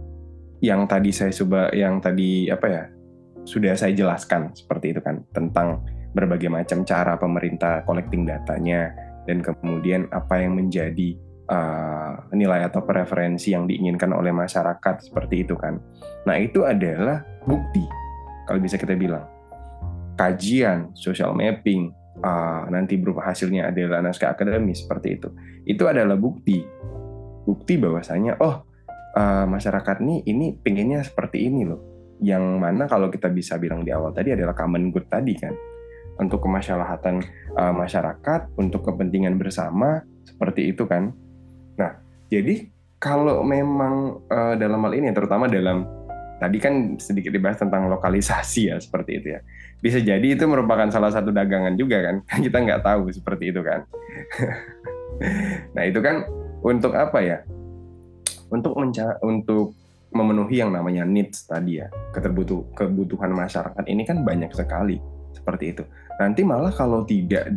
Yang tadi apa ya, sudah saya jelaskan seperti itu kan, tentang berbagai macam cara pemerintah collecting datanya, dan kemudian apa yang menjadi nilai atau preferensi yang diinginkan oleh masyarakat, seperti itu kan. Nah, itu adalah bukti, kalau bisa kita bilang. Kajian, social mapping, nanti berupa hasilnya adalah naskah akademis, seperti itu. Itu adalah bukti bahwasanya masyarakat ini pengennya seperti ini loh. Yang mana kalau kita bisa bilang di awal tadi adalah common good tadi kan, untuk kemaslahatan masyarakat, untuk kepentingan bersama, seperti itu kan. Nah, jadi kalau memang dalam hal ini, terutama dalam tadi kan sedikit dibahas tentang lokalisasi ya, seperti itu ya. Bisa jadi itu merupakan salah satu dagangan juga kan, kita nggak tahu seperti itu kan. Nah itu kan untuk apa ya? Untuk memenuhi yang namanya needs tadi ya, kebutuhan masyarakat ini kan banyak sekali seperti itu. Nanti malah kalau tidak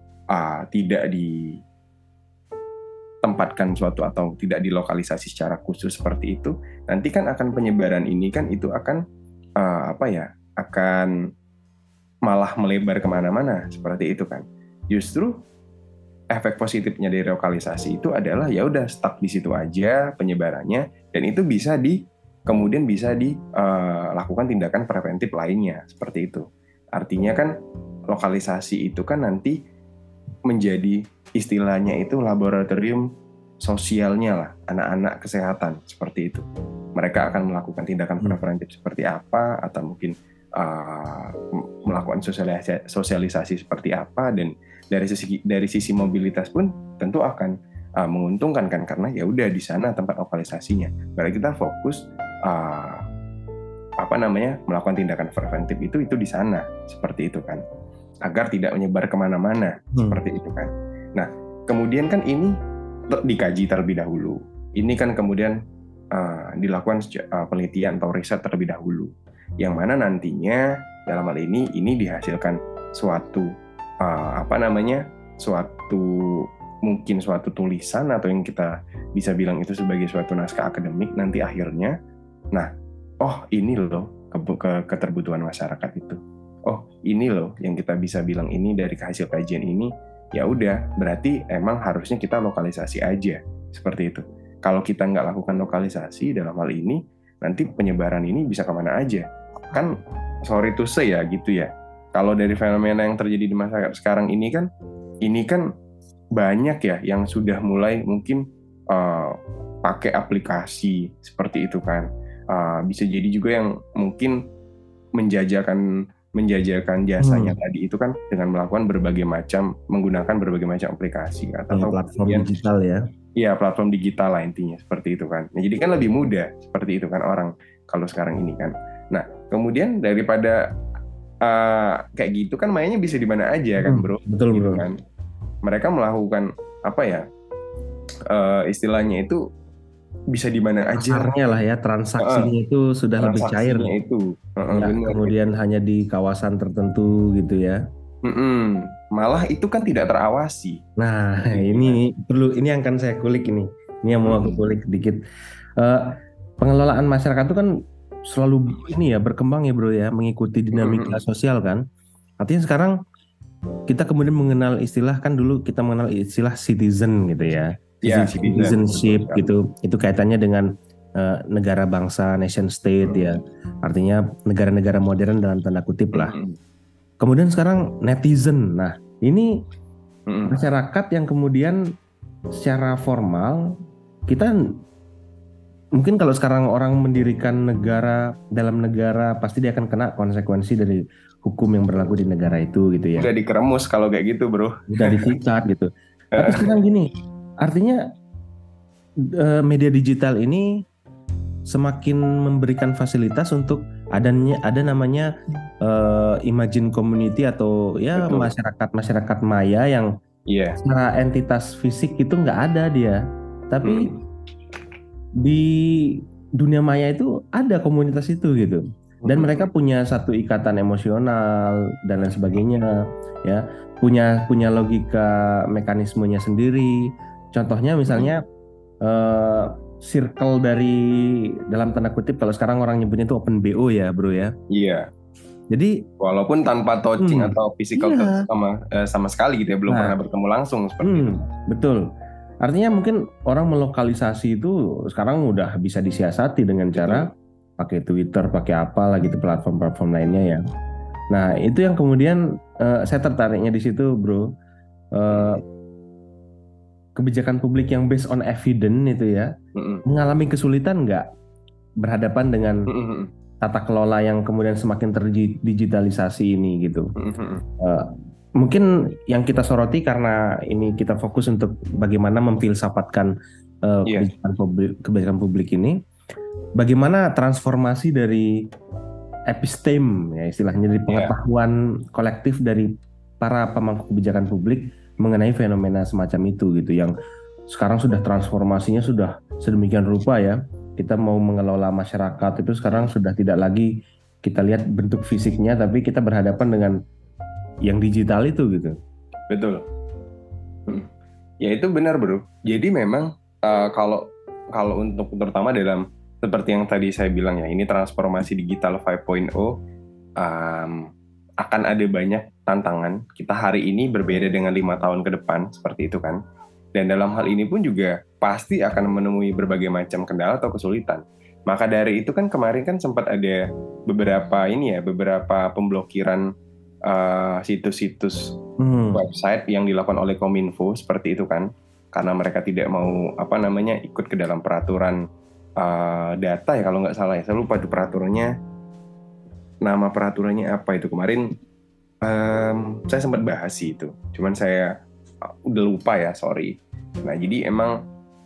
ditempatkan suatu atau tidak dilokalisasi secara khusus seperti itu, nanti kan akan penyebaran ini kan itu akan akan malah melebar kemana-mana seperti itu kan. Justru efek positifnya dari lokalisasi itu adalah ya udah stuck di situ aja penyebarannya, dan itu kemudian bisa dilakukan tindakan preventif lainnya seperti itu. Artinya kan lokalisasi itu kan nanti menjadi istilahnya itu laboratorium sosialnya lah anak-anak kesehatan seperti itu. Mereka akan melakukan tindakan preventif seperti apa, atau mungkin melakukan sosialisasi seperti apa, dan dari sisi mobilitas pun tentu akan menguntungkan kan, karena ya udah di sana tempat lokalisasinya. Berarti kita fokus melakukan tindakan preventif itu di sana seperti itu kan, agar tidak menyebar kemana-mana seperti itu kan. Nah kemudian kan ini dikaji terlebih dahulu. Ini kan kemudian dilakukan penelitian atau riset terlebih dahulu, yang mana nantinya dalam hal ini dihasilkan suatu suatu tulisan, atau yang kita bisa bilang itu sebagai suatu naskah akademik nanti akhirnya. Nah, ini loh keterbutuhan masyarakat itu. Ini loh yang kita bisa bilang ini dari hasil kajian ini. Ya udah, berarti emang harusnya kita lokalisasi aja seperti itu. Kalau kita nggak lakukan lokalisasi dalam hal ini, nanti penyebaran ini bisa kemana aja. Kan sorry to say ya gitu ya. Kalau dari fenomena yang terjadi di masyarakat sekarang ini kan banyak ya yang sudah mulai mungkin pakai aplikasi seperti itu kan. Bisa jadi juga yang mungkin menjajakan jasanya tadi itu kan dengan menggunakan berbagai macam aplikasi atau platform digital ya. Iya, platform digital lah intinya seperti itu kan. Nah, jadi kan lebih mudah seperti itu kan orang kalau sekarang ini kan. Nah, kemudian daripada kayak gitu kan mainnya bisa di mana aja kan, bro. Betul, gitu bro. Kan. Mereka melakukan istilahnya itu bisa di mana aja. Pasarnya lah ya, Heeh, transaksinya itu sudah lebih cair. transaksinya itu. Heeh, Nggak benar. kemudian hanya di kawasan tertentu gitu ya. Mm-mm. Malah itu kan tidak terawasi Nah, gitu kan. ini yang akan saya kulik ini. Ini yang mau aku Mm-mm. kulik sedikit. Eh, Pengelolaan masyarakat itu kan selalu ini ya berkembang ya bro ya, mengikuti dinamika Mm-mm. sosial kan. Artinya sekarang kita kemudian mengenal istilah, kan dulu kita mengenal istilah citizen gitu ya. Ya, citizen, betul Citizenship sekali. gitu. Itu kaitannya dengan negara bangsa, nation state ya. Mm-mm. Artinya negara-negara modern dalam tanda kutip lah. Mm-mm. Kemudian sekarang netizen. Nah, ini Mm-mm. masyarakat yang kemudian secara formal kita mungkin kalau sekarang orang mendirikan negara dalam negara pasti dia akan kena konsekuensi dari hukum yang berlaku di negara itu gitu ya. Udah dikeremus kalau kayak gitu, bro. Udah disikat gitu. Tapi sekarang gini, artinya media digital ini semakin memberikan fasilitas untuk ada namanya imagine community atau ya Betul. masyarakat maya yang Iya. secara entitas fisik itu nggak ada dia, tapi Mm-mm. di dunia maya itu ada komunitas itu gitu, dan mereka Mm-mm. punya satu ikatan emosional dan lain sebagainya ya, punya logika mekanismenya sendiri. Contohnya Mm-mm. misalnya eh, circle dari dalam tanda kutip kalau sekarang orang nyebutnya itu open BO ya bro ya. Iya. Jadi Walaupun tanpa touching atau physical touch iya, sama sekali gitu ya, belum pernah nah bertemu langsung seperti itu. betul. Artinya mungkin orang melokalisasi itu sekarang udah bisa disiasati dengan cara Betul. pakai Twitter, pakai apa lah gitu, platform-platform lainnya ya. Nah, itu yang kemudian saya tertariknya di situ, bro. Eh, Mm-mm. Kebijakan publik yang based on evidence itu ya, Mm-mm. mengalami kesulitan nggak berhadapan dengan Mm-mm. tata kelola yang kemudian semakin terdigitalisasi ini gitu. Mm-mm. Eh, Mungkin yang kita soroti karena ini kita fokus untuk bagaimana memfilsafatkan Iya. kebijakan publik ini, bagaimana transformasi dari episteme ya istilahnya, dari Iya. pengetahuan kolektif dari para pemangku kebijakan publik mengenai fenomena semacam itu gitu, yang sekarang sudah transformasinya sudah sedemikian rupa ya. Kita mau mengelola masyarakat itu sekarang sudah tidak lagi kita lihat bentuk fisiknya, tapi kita berhadapan dengan yang digital itu gitu. Betul. Mm. Ya itu benar, bro. Jadi memang kalau kalau untuk terutama dalam seperti yang tadi saya bilang ya, ini transformasi digital 5.0, akan ada banyak tantangan. Kita hari ini berbeda dengan 5 tahun ke depan, seperti itu kan. Dan dalam hal ini pun juga pasti akan menemui berbagai macam kendala atau kesulitan. Maka dari itu kan kemarin kan sempat ada beberapa pemblokiran situs-situs website yang dilakukan oleh Kominfo seperti itu kan, karena mereka tidak mau ikut ke dalam peraturan data ya kalau nggak salah ya, saya lupa itu peraturannya, nama peraturannya apa itu kemarin. Saya sempat bahas sih itu, cuman saya udah lupa ya, sorry. Nah jadi emang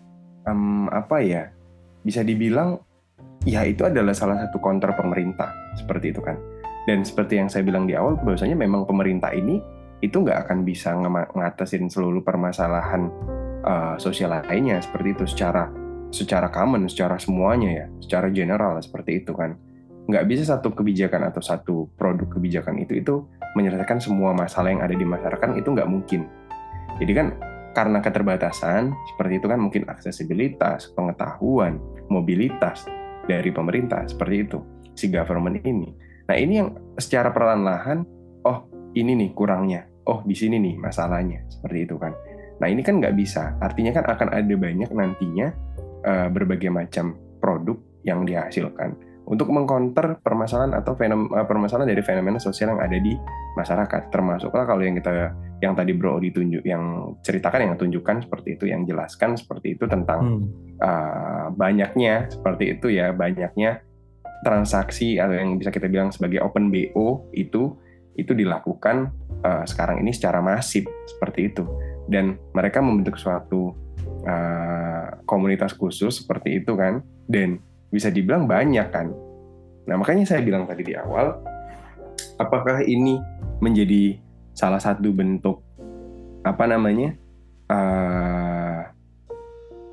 bisa dibilang ya itu adalah salah satu counter pemerintah seperti itu kan. Dan seperti yang saya bilang di awal, bahwasanya memang pemerintah ini itu nggak akan bisa ngatasin seluruh permasalahan sosial lainnya seperti itu secara common, secara semuanya ya, secara general seperti itu kan. Nggak bisa satu kebijakan atau satu produk kebijakan itu menyelesaikan semua masalah yang ada di masyarakat, itu nggak mungkin. Jadi kan karena keterbatasan seperti itu kan, mungkin aksesibilitas, pengetahuan, mobilitas dari pemerintah seperti itu, si government ini. Nah ini yang secara perlahan-lahan, oh ini nih kurangnya, oh di sini nih masalahnya, seperti itu kan. Nah ini kan nggak bisa, artinya kan akan ada banyak nantinya berbagai macam produk yang dihasilkan untuk mengcounter permasalahan atau permasalahan dari fenomena sosial yang ada di masyarakat. Termasuklah kalau yang tadi Bro yang ceritakan, yang tunjukkan seperti itu, yang jelaskan seperti itu tentang banyaknya seperti itu ya, banyaknya transaksi atau yang bisa kita bilang sebagai open BO itu dilakukan sekarang ini secara masif seperti itu, dan mereka membentuk suatu komunitas khusus seperti itu kan, dan bisa dibilang banyak kan. Nah makanya saya bilang tadi di awal, apakah ini menjadi salah satu bentuk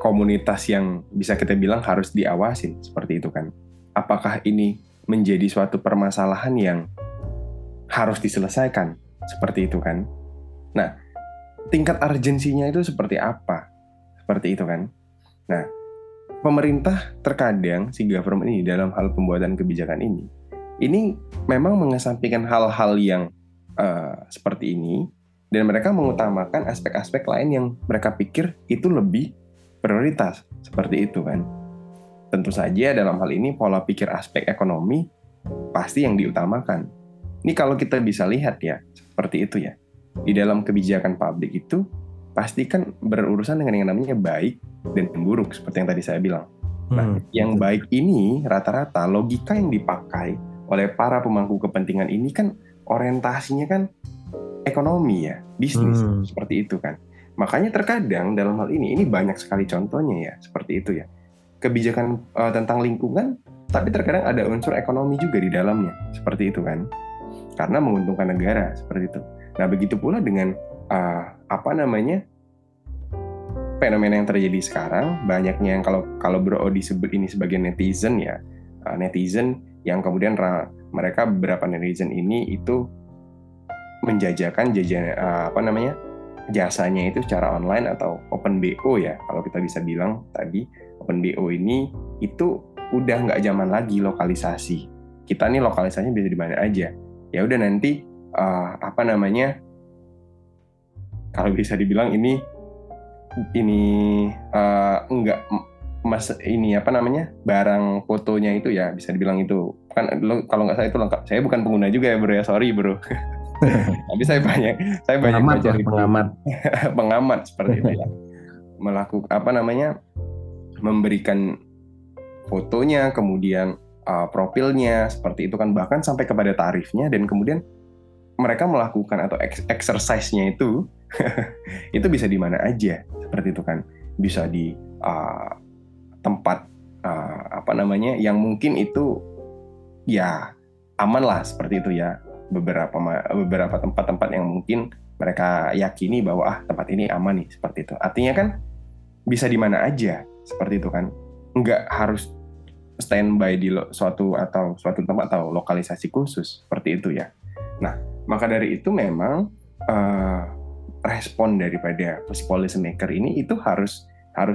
komunitas yang bisa kita bilang harus diawasin seperti itu kan. Apakah ini menjadi suatu permasalahan yang harus diselesaikan seperti itu kan. Nah, tingkat urgensinya itu seperti apa? Seperti itu kan. Nah, pemerintah terkadang si government ini dalam hal pembuatan kebijakan ini memang mengesampingkan hal-hal yang seperti ini, dan mereka mengutamakan aspek-aspek lain yang mereka pikir itu lebih prioritas seperti itu kan. Tentu saja dalam hal ini pola pikir aspek ekonomi pasti yang diutamakan. Ini kalau kita bisa lihat ya, seperti itu ya. Di dalam kebijakan publik itu pasti kan berurusan dengan yang namanya baik dan buruk seperti yang tadi saya bilang. Nah, yang baik ini rata-rata logika yang dipakai oleh para pemangku kepentingan ini kan orientasinya kan ekonomi ya, bisnis seperti itu kan. Makanya terkadang dalam hal ini banyak sekali contohnya ya, seperti itu ya. Kebijakan tentang lingkungan, tapi terkadang ada unsur ekonomi juga di dalamnya, seperti itu kan. Karena menguntungkan negara, seperti itu. Nah, begitu pula dengan fenomena yang terjadi sekarang, banyaknya yang kalau Bro Odi sebut ini sebagai netizen ya, netizen yang kemudian mereka beberapa netizen ini itu menjajakan jasanya itu secara online atau open BO ya, kalau kita bisa bilang tadi open BO ini itu udah nggak zaman lagi lokalisasi. Kita nih lokalisasinya bisa di mana aja. Ya udah nanti kalau bisa dibilang ini enggak barang fotonya itu ya bisa dibilang itu kan, kalau nggak salah itu lengkap. Saya bukan pengguna juga ya bro ya, sorry bro. Tapi saya banyak baca pengamat seperti itu ya, melakukan memberikan fotonya, kemudian profilnya seperti itu kan, bahkan sampai kepada tarifnya, dan kemudian mereka melakukan atau exercise-nya itu itu bisa di mana aja seperti itu kan, bisa di tempat yang mungkin itu ya aman lah seperti itu ya, beberapa tempat-tempat yang mungkin mereka yakini bahwa tempat ini aman nih seperti itu. Artinya kan bisa di mana aja seperti itu kan, nggak harus standby di suatu tempat atau lokalisasi khusus seperti itu ya. Nah, maka dari itu memang respon daripada policy maker ini itu harus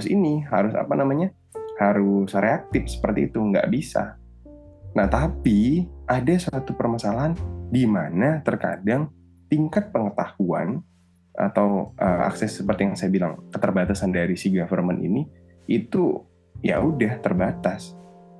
reaktif seperti itu, nggak bisa. Nah, tapi ada suatu permasalahan di mana terkadang tingkat pengetahuan atau akses seperti yang saya bilang, keterbatasan dari si government ini itu ya udah terbatas.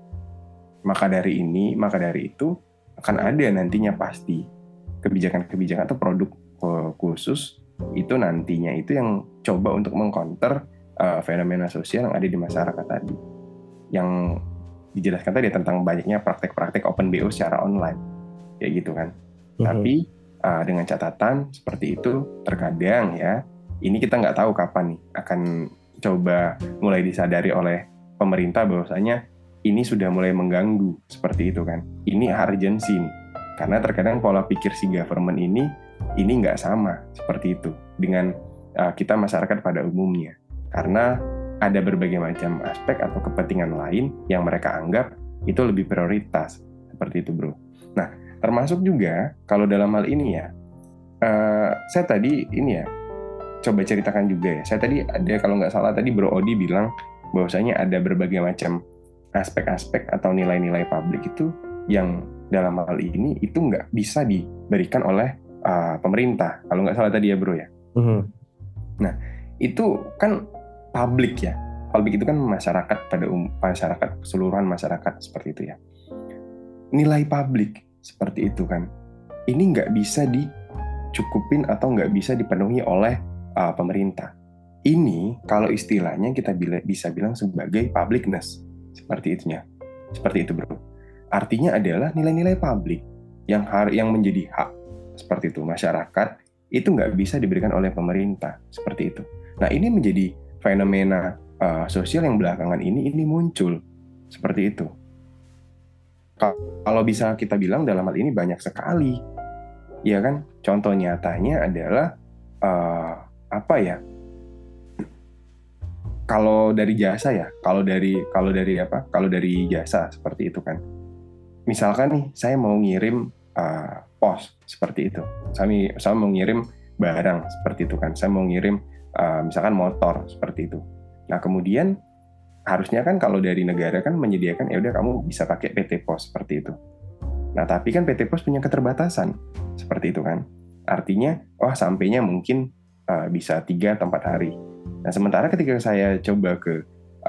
Maka dari itu akan ada nantinya pasti kebijakan-kebijakan atau produk khusus itu nantinya itu yang coba untuk mengcounter fenomena sosial yang ada di masyarakat tadi, yang dijelaskan tadi tentang banyaknya praktek-praktek open BO secara online kayak gitu kan. Tapi dengan catatan seperti itu, terkadang ya ini kita nggak tahu kapan nih akan coba mulai disadari oleh pemerintah bahwasanya ini sudah mulai mengganggu seperti itu kan. Ini urgency nih, karena terkadang pola pikir si government ini nggak sama seperti itu dengan kita masyarakat pada umumnya, karena ada berbagai macam aspek atau kepentingan lain yang mereka anggap itu lebih prioritas seperti itu bro. Nah, termasuk juga kalau dalam hal ini ya, saya tadi ini ya coba ceritakan juga ya, saya tadi ada, kalau nggak salah tadi Bro Odi bilang bahwasanya ada berbagai macam aspek-aspek atau nilai-nilai publik itu yang dalam hal ini itu nggak bisa diberikan oleh pemerintah, kalau nggak salah tadi ya bro ya. Nah, itu kan publik ya, publik itu kan masyarakat pada masyarakat, keseluruhan masyarakat seperti itu ya. Nilai publik seperti itu kan, ini nggak bisa dicukupin atau nggak bisa dipenuhi oleh pemerintah. Ini kalau istilahnya kita bisa bilang sebagai publicness seperti itunya, seperti itu bro. Artinya adalah nilai-nilai publik yang menjadi hak seperti itu masyarakat itu nggak bisa diberikan oleh pemerintah seperti itu. Nah, ini menjadi fenomena sosial yang belakangan ini muncul seperti itu. Kalau bisa kita bilang dalam hal ini banyak sekali, ya kan? Contoh nyatanya adalah kalau dari jasa ya, kalau dari jasa seperti itu kan. Misalkan nih, saya mau ngirim pos seperti itu. Saya mau ngirim barang seperti itu kan. Saya mau ngirim misalkan motor seperti itu. Nah, kemudian harusnya kan kalau dari negara kan menyediakan ya udah kamu bisa pakai PT Pos seperti itu. Nah, tapi kan PT Pos punya keterbatasan seperti itu kan. Artinya, sampainya mungkin bisa 3 atau 4 hari. Nah, sementara ketika saya coba ke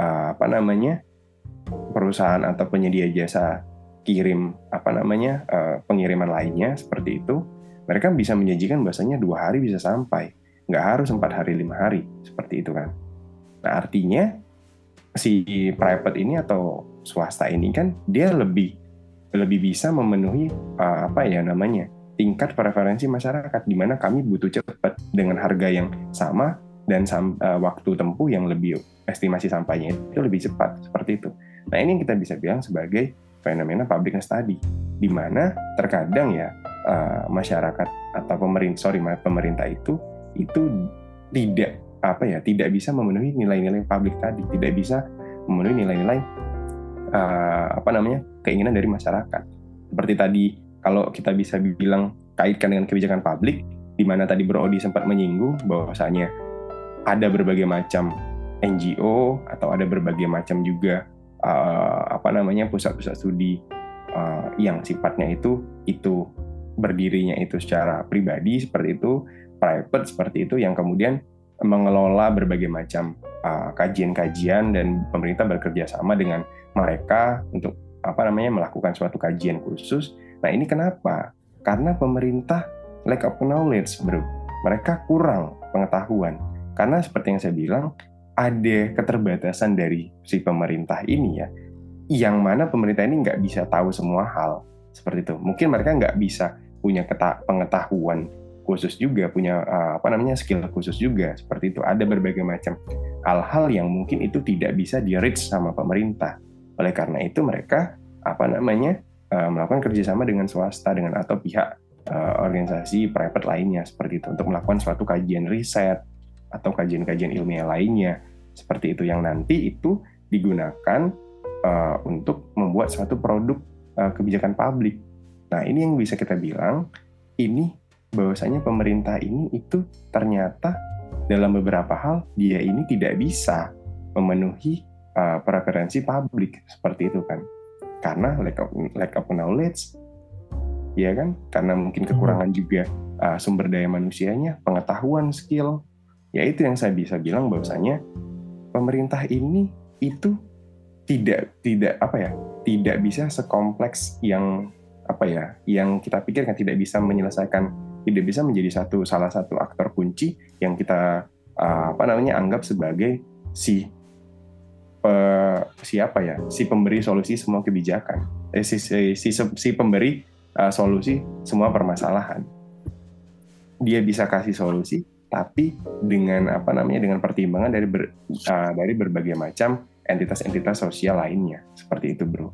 perusahaan atau penyedia jasa kirim pengiriman lainnya seperti itu, mereka bisa menjanjikan bahasanya 2 hari bisa sampai, nggak harus 4 hari 5 hari seperti itu kan. Nah, artinya si private ini atau swasta ini kan dia lebih bisa memenuhi tingkat preferensi masyarakat, di mana kami butuh cepat dengan harga yang sama dan waktu tempuh yang lebih, estimasi sampainya itu lebih cepat seperti itu. Nah, ini yang kita bisa bilang sebagai fenomena public study, di mana terkadang ya masyarakat atau pemerintah itu tidak bisa memenuhi nilai-nilai publik tadi, tidak bisa memenuhi nilai-nilai keinginan dari masyarakat. Seperti tadi, kalau kita bisa bilang kaitkan dengan kebijakan publik, di mana tadi Bro Odi sempat menyinggung bahwasanya ada berbagai macam NGO atau ada berbagai macam juga pusat-pusat studi yang sifatnya itu berdirinya itu secara pribadi seperti itu, private seperti itu, yang kemudian mengelola berbagai macam kajian-kajian dan pemerintah bekerja sama dengan mereka untuk melakukan suatu kajian khusus. Nah, ini kenapa? Karena pemerintah lack of knowledge, bro. Mereka kurang pengetahuan. Karena seperti yang saya bilang, ada keterbatasan dari si pemerintah ini ya, yang mana pemerintah ini nggak bisa tahu semua hal seperti itu. Mungkin mereka nggak bisa punya pengetahuan khusus juga, punya skill khusus juga seperti itu. Ada berbagai macam hal-hal yang mungkin itu tidak bisa di-reach sama pemerintah. Oleh karena itu mereka melakukan kerjasama dengan swasta atau pihak organisasi private lainnya seperti itu untuk melakukan suatu kajian riset atau kajian-kajian ilmiah lainnya seperti itu, yang nanti itu digunakan untuk membuat suatu produk kebijakan publik. Nah, ini yang bisa kita bilang ini bahwasanya pemerintah ini itu ternyata dalam beberapa hal dia ini tidak bisa memenuhi preferensi publik seperti itu kan, karena lack of knowledge ya kan, karena mungkin kekurangan juga sumber daya manusianya, pengetahuan, skill. Ya, itu yang saya bisa bilang bahwasanya pemerintah ini itu tidak bisa sekompleks yang kita pikirkan, tidak bisa menyelesaikan, tidak bisa menjadi salah satu aktor kunci yang kita anggap sebagai si pemberi solusi semua kebijakan, si pemberi solusi semua permasalahan. Dia bisa kasih solusi, tapi dengan dengan pertimbangan dari berbagai macam entitas-entitas sosial lainnya seperti itu, bro.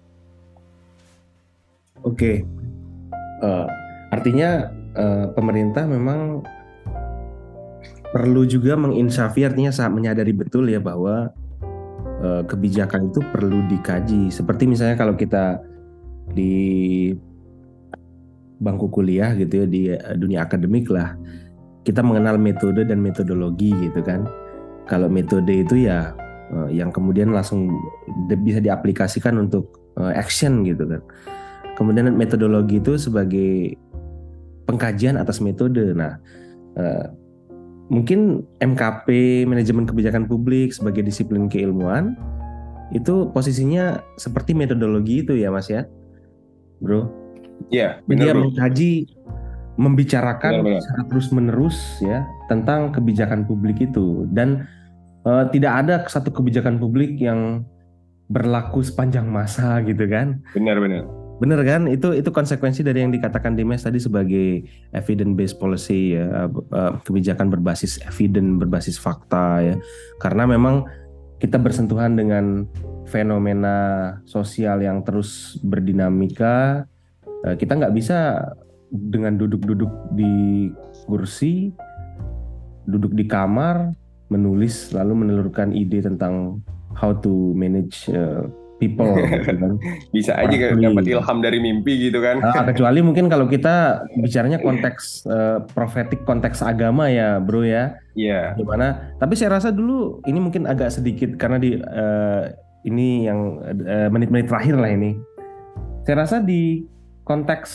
Oke. Artinya pemerintah memang perlu juga menginsafi, artinya saat menyadari betul ya bahwa kebijakan itu perlu dikaji. Seperti misalnya kalau kita di bangku kuliah gitu ya, di dunia akademik lah, kita mengenal metode dan metodologi gitu kan. Kalau metode itu ya yang kemudian langsung bisa diaplikasikan untuk action gitu kan. Kemudian metodologi itu sebagai pengkajian atas metode. Nah, mungkin MKP, manajemen kebijakan publik, sebagai disiplin keilmuan itu posisinya seperti metodologi itu ya, Mas ya, bro. Iya, benar. Dia mengkaji, membicarakan secara terus-menerus ya tentang kebijakan publik itu, dan tidak ada satu kebijakan publik yang berlaku sepanjang masa gitu kan. Benar kan? Itu konsekuensi dari yang dikatakan Dimas tadi sebagai evidence based policy ya, kebijakan berbasis evidence, berbasis fakta ya. Karena memang kita bersentuhan dengan fenomena sosial yang terus berdinamika. Kita nggak bisa dengan duduk-duduk di kursi, duduk di kamar, menulis lalu menelurkan ide tentang how to manage people gitu kan. Bisa aja dapat ilham dari mimpi gitu kan. Kecuali mungkin kalau kita bicaranya konteks profetik, konteks agama ya bro ya. Iya. Gimana? Tapi saya rasa dulu ini mungkin agak sedikit karena di ini yang menit-menit terakhir lah ini. Saya rasa di konteks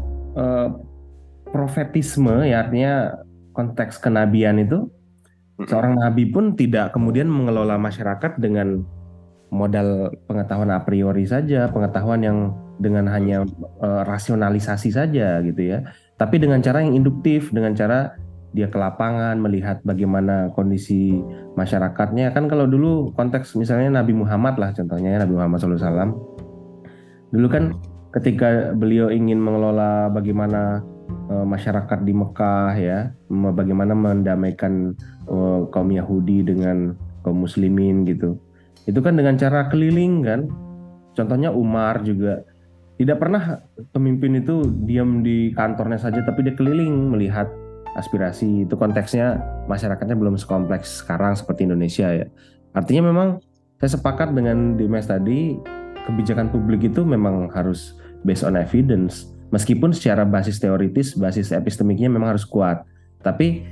profetisme ya artinya konteks kenabian itu seorang nabi pun tidak kemudian mengelola masyarakat dengan modal pengetahuan a priori saja, pengetahuan yang dengan hanya rasionalisasi saja gitu ya. Tapi dengan cara yang induktif, dengan cara dia ke lapangan melihat bagaimana kondisi masyarakatnya. Kan kalau dulu konteks misalnya Nabi Muhammad lah contohnya Nabi Muhammad SAW. Dulu kan ketika beliau ingin mengelola bagaimana masyarakat di Mekah ya, bagaimana mendamaikan kaum Yahudi dengan kaum Muslimin gitu. Itu kan dengan cara keliling kan. Contohnya Umar juga tidak pernah pemimpin itu diam di kantornya saja, tapi dia keliling melihat aspirasi. Itu konteksnya masyarakatnya belum sekompleks sekarang seperti Indonesia ya. Artinya memang saya sepakat dengan Dimas tadi, kebijakan publik itu memang harus based on evidence. Meskipun secara basis teoritis, basis epistemiknya memang harus kuat. Tapi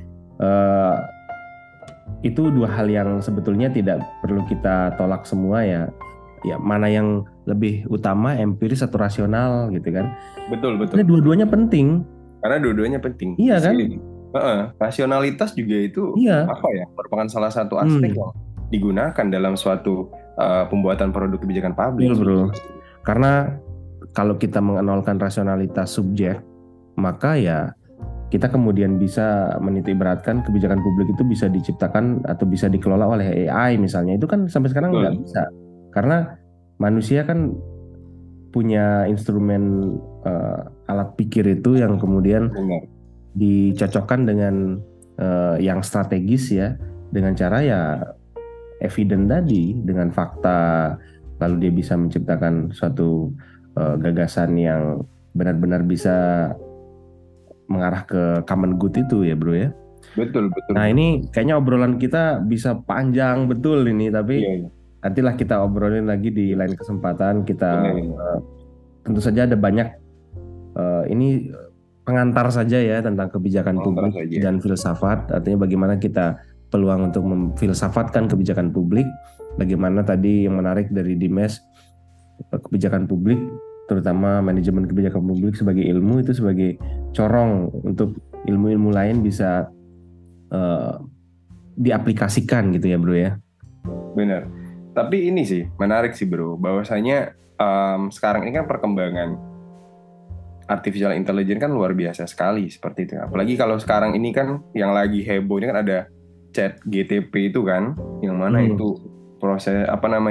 itu dua hal yang sebetulnya tidak perlu kita tolak semua ya. Ya mana yang lebih utama, empiris atau rasional gitu kan? Betul. Karena dua-duanya penting. Karena dua-duanya penting. Iya kan? Rasionalitas juga itu merupakan salah satu aspek yang digunakan dalam suatu pembuatan produk kebijakan publik. Betul, bro. Karena kalau kita mengenolkan rasionalitas subjek, maka ya kita kemudian bisa menitik beratkan kebijakan publik itu bisa diciptakan atau bisa dikelola oleh AI misalnya. Itu kan sampai sekarang nggak bisa. Karena manusia kan punya instrumen alat pikir itu yang kemudian dicocokkan dengan yang strategis ya, dengan cara ya evident tadi, dengan fakta, lalu dia bisa menciptakan suatu gagasan yang benar-benar bisa mengarah ke common good itu ya bro ya. Betul. Nah ini kayaknya obrolan kita bisa panjang betul ini, tapi nantilah kita obrolin lagi di lain kesempatan. Kita tentu saja ada banyak ini pengantar saja ya tentang kebijakan publik dan filsafat. Artinya bagaimana kita peluang untuk memfilsafatkan kebijakan publik. Bagaimana tadi yang menarik dari Dimes, kebijakan publik terutama manajemen kebijakan publik sebagai ilmu itu sebagai corong untuk ilmu-ilmu lain bisa diaplikasikan gitu ya bro ya. Benar. Tapi ini sih menarik sih bro, bahwasanya sekarang ini kan perkembangan artificial intelligence kan luar biasa sekali seperti itu. Apalagi kalau sekarang ini kan yang lagi heboh ini kan ada chat GTP itu kan, yang mana itu proses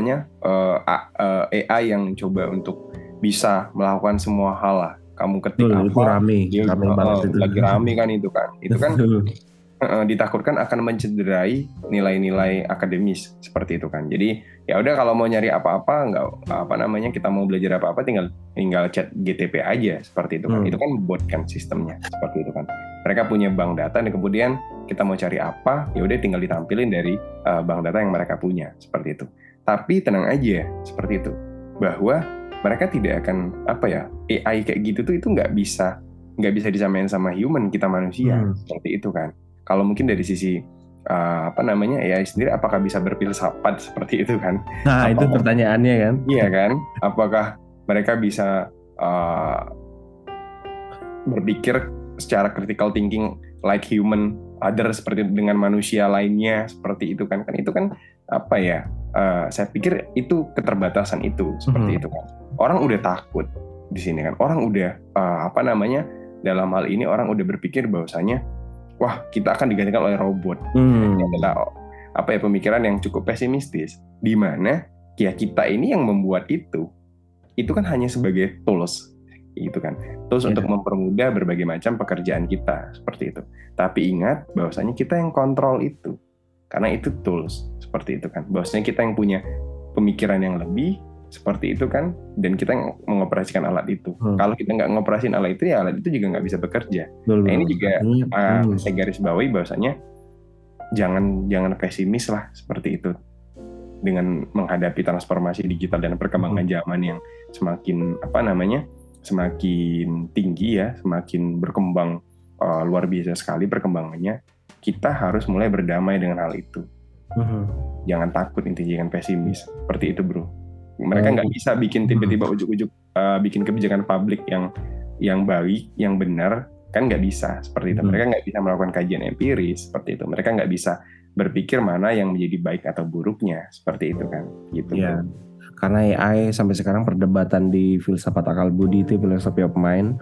AI yang coba untuk bisa melakukan semua hal lah. Kamu ketik apa? Itu rame banget itu. Lagi rame kan itu kan. Itu kan ditakutkan akan mencederai nilai-nilai akademis seperti itu kan. Jadi ya udah kalau mau nyari apa-apa kita mau belajar apa-apa tinggal chat GTP aja seperti itu kan. Itu kan bot kan sistemnya seperti itu kan. Mereka punya bank data dan kemudian kita mau cari apa ya udah tinggal ditampilin dari bank data yang mereka punya seperti itu. Tapi tenang aja seperti itu, bahwa mereka tidak akan AI kayak gitu tuh itu nggak bisa disamain sama human, kita manusia seperti itu kan. Kalau mungkin dari sisi AI sendiri apakah bisa berfilsafat seperti itu kan? Nah itu pertanyaannya kan? Iya kan? Apakah mereka bisa berpikir secara critical thinking like human other seperti dengan manusia lainnya seperti itu kan? Kan itu kan saya pikir itu keterbatasan itu seperti itu kan. Orang udah takut di sini kan. Orang udah dalam hal ini orang udah berpikir bahwasanya wah kita akan digantikan oleh robot. Ini adalah pemikiran yang cukup pesimistis, di mana ya kita ini yang membuat itu kan hanya sebagai tools itu kan, tools untuk mempermudah berbagai macam pekerjaan kita seperti itu. Tapi ingat bahwasanya kita yang kontrol itu, karena itu tools seperti itu kan. Bahwasanya kita yang punya pemikiran yang lebih seperti itu kan, dan kita yang mengoperasikan alat itu. Kalau kita nggak ngoperasin alat itu, ya alat itu juga nggak bisa bekerja. Nah ini juga saya garis bawahi bahwasanya jangan pesimis lah seperti itu dengan menghadapi transformasi digital dan perkembangan zaman yang semakin semakin tinggi ya, semakin berkembang luar biasa sekali perkembangannya. Kita harus mulai berdamai dengan hal itu. Jangan takut, intinya jangan pesimis. Seperti itu, bro. Mereka nggak bisa bikin tiba-tiba ujuk-ujuk bikin kebijakan publik yang baik, yang benar, kan nggak bisa seperti itu. Mereka nggak bisa melakukan kajian empiris seperti itu. Mereka nggak bisa berpikir mana yang menjadi baik atau buruknya seperti itu kan, gitu. Ya, karena AI sampai sekarang perdebatan di filsafat akal budi itu philosophy of mind.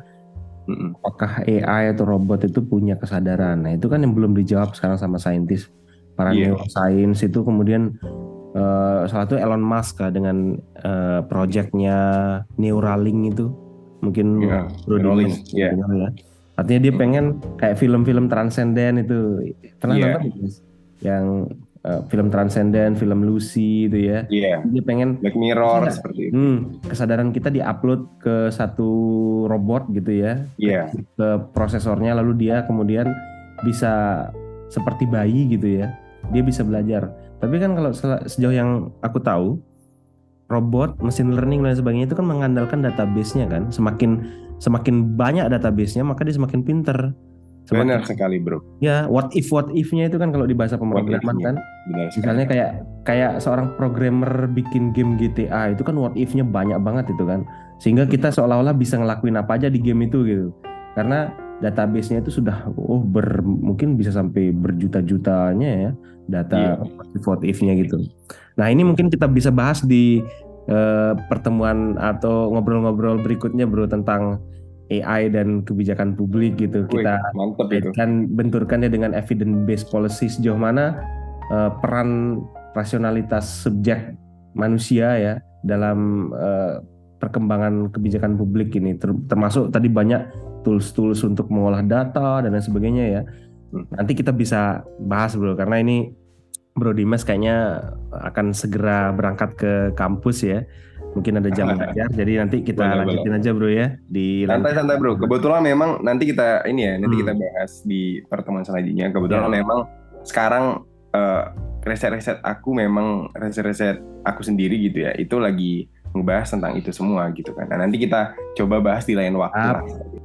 Apakah AI atau robot itu punya kesadaran? Nah itu kan yang belum dijawab sekarang sama saintis. Para neuroscience itu kemudian salah satu Elon Musk dengan projectnya Neuralink itu mungkin Neuralink ya. Artinya dia pengen kayak film-film transenden itu. Pernah nonton itu? Yang film transenden, film Lucy itu ya. Dia pengen Black Mirror seperti itu. Kesadaran kita diupload ke satu robot gitu ya. Ke prosesornya, lalu dia kemudian bisa seperti bayi gitu ya. Dia bisa belajar. Tapi kan kalau sejauh yang aku tahu, robot, machine learning dan sebagainya itu kan mengandalkan database-nya kan. Semakin banyak database-nya maka dia semakin pinter. Benar sekali, bro. Ya, what if-nya itu kan kalau di bahasa pemrograman kan. Misalnya kayak seorang programmer bikin game GTA itu kan what if-nya banyak banget itu kan. Sehingga kita seolah-olah bisa ngelakuin apa aja di game itu gitu. Karena database-nya itu sudah mungkin bisa sampai berjuta-jutanya ya data what if-nya gitu. Nah, ini mungkin kita bisa bahas di pertemuan atau ngobrol-ngobrol berikutnya, bro, tentang AI dan kebijakan publik gitu. Kita benturkannya dengan evidence based policy, sejauh mana peran rasionalitas subjek manusia ya dalam perkembangan kebijakan publik ini, termasuk tadi banyak tools untuk mengolah data dan lain sebagainya ya. Nanti kita bisa bahas, bro, karena ini Bro Dimas kayaknya akan segera berangkat ke kampus ya. Mungkin ada jam belajar, jadi nanti kita lanjutin aja, bro ya. Santai-santai, bro. Kebetulan memang nanti kita kita bahas di pertemuan selanjutnya. Kebetulan memang sekarang riset aku sendiri gitu ya. Itu lagi ngebahas tentang itu semua gitu kan. Nah, nanti kita coba bahas di lain waktu lah.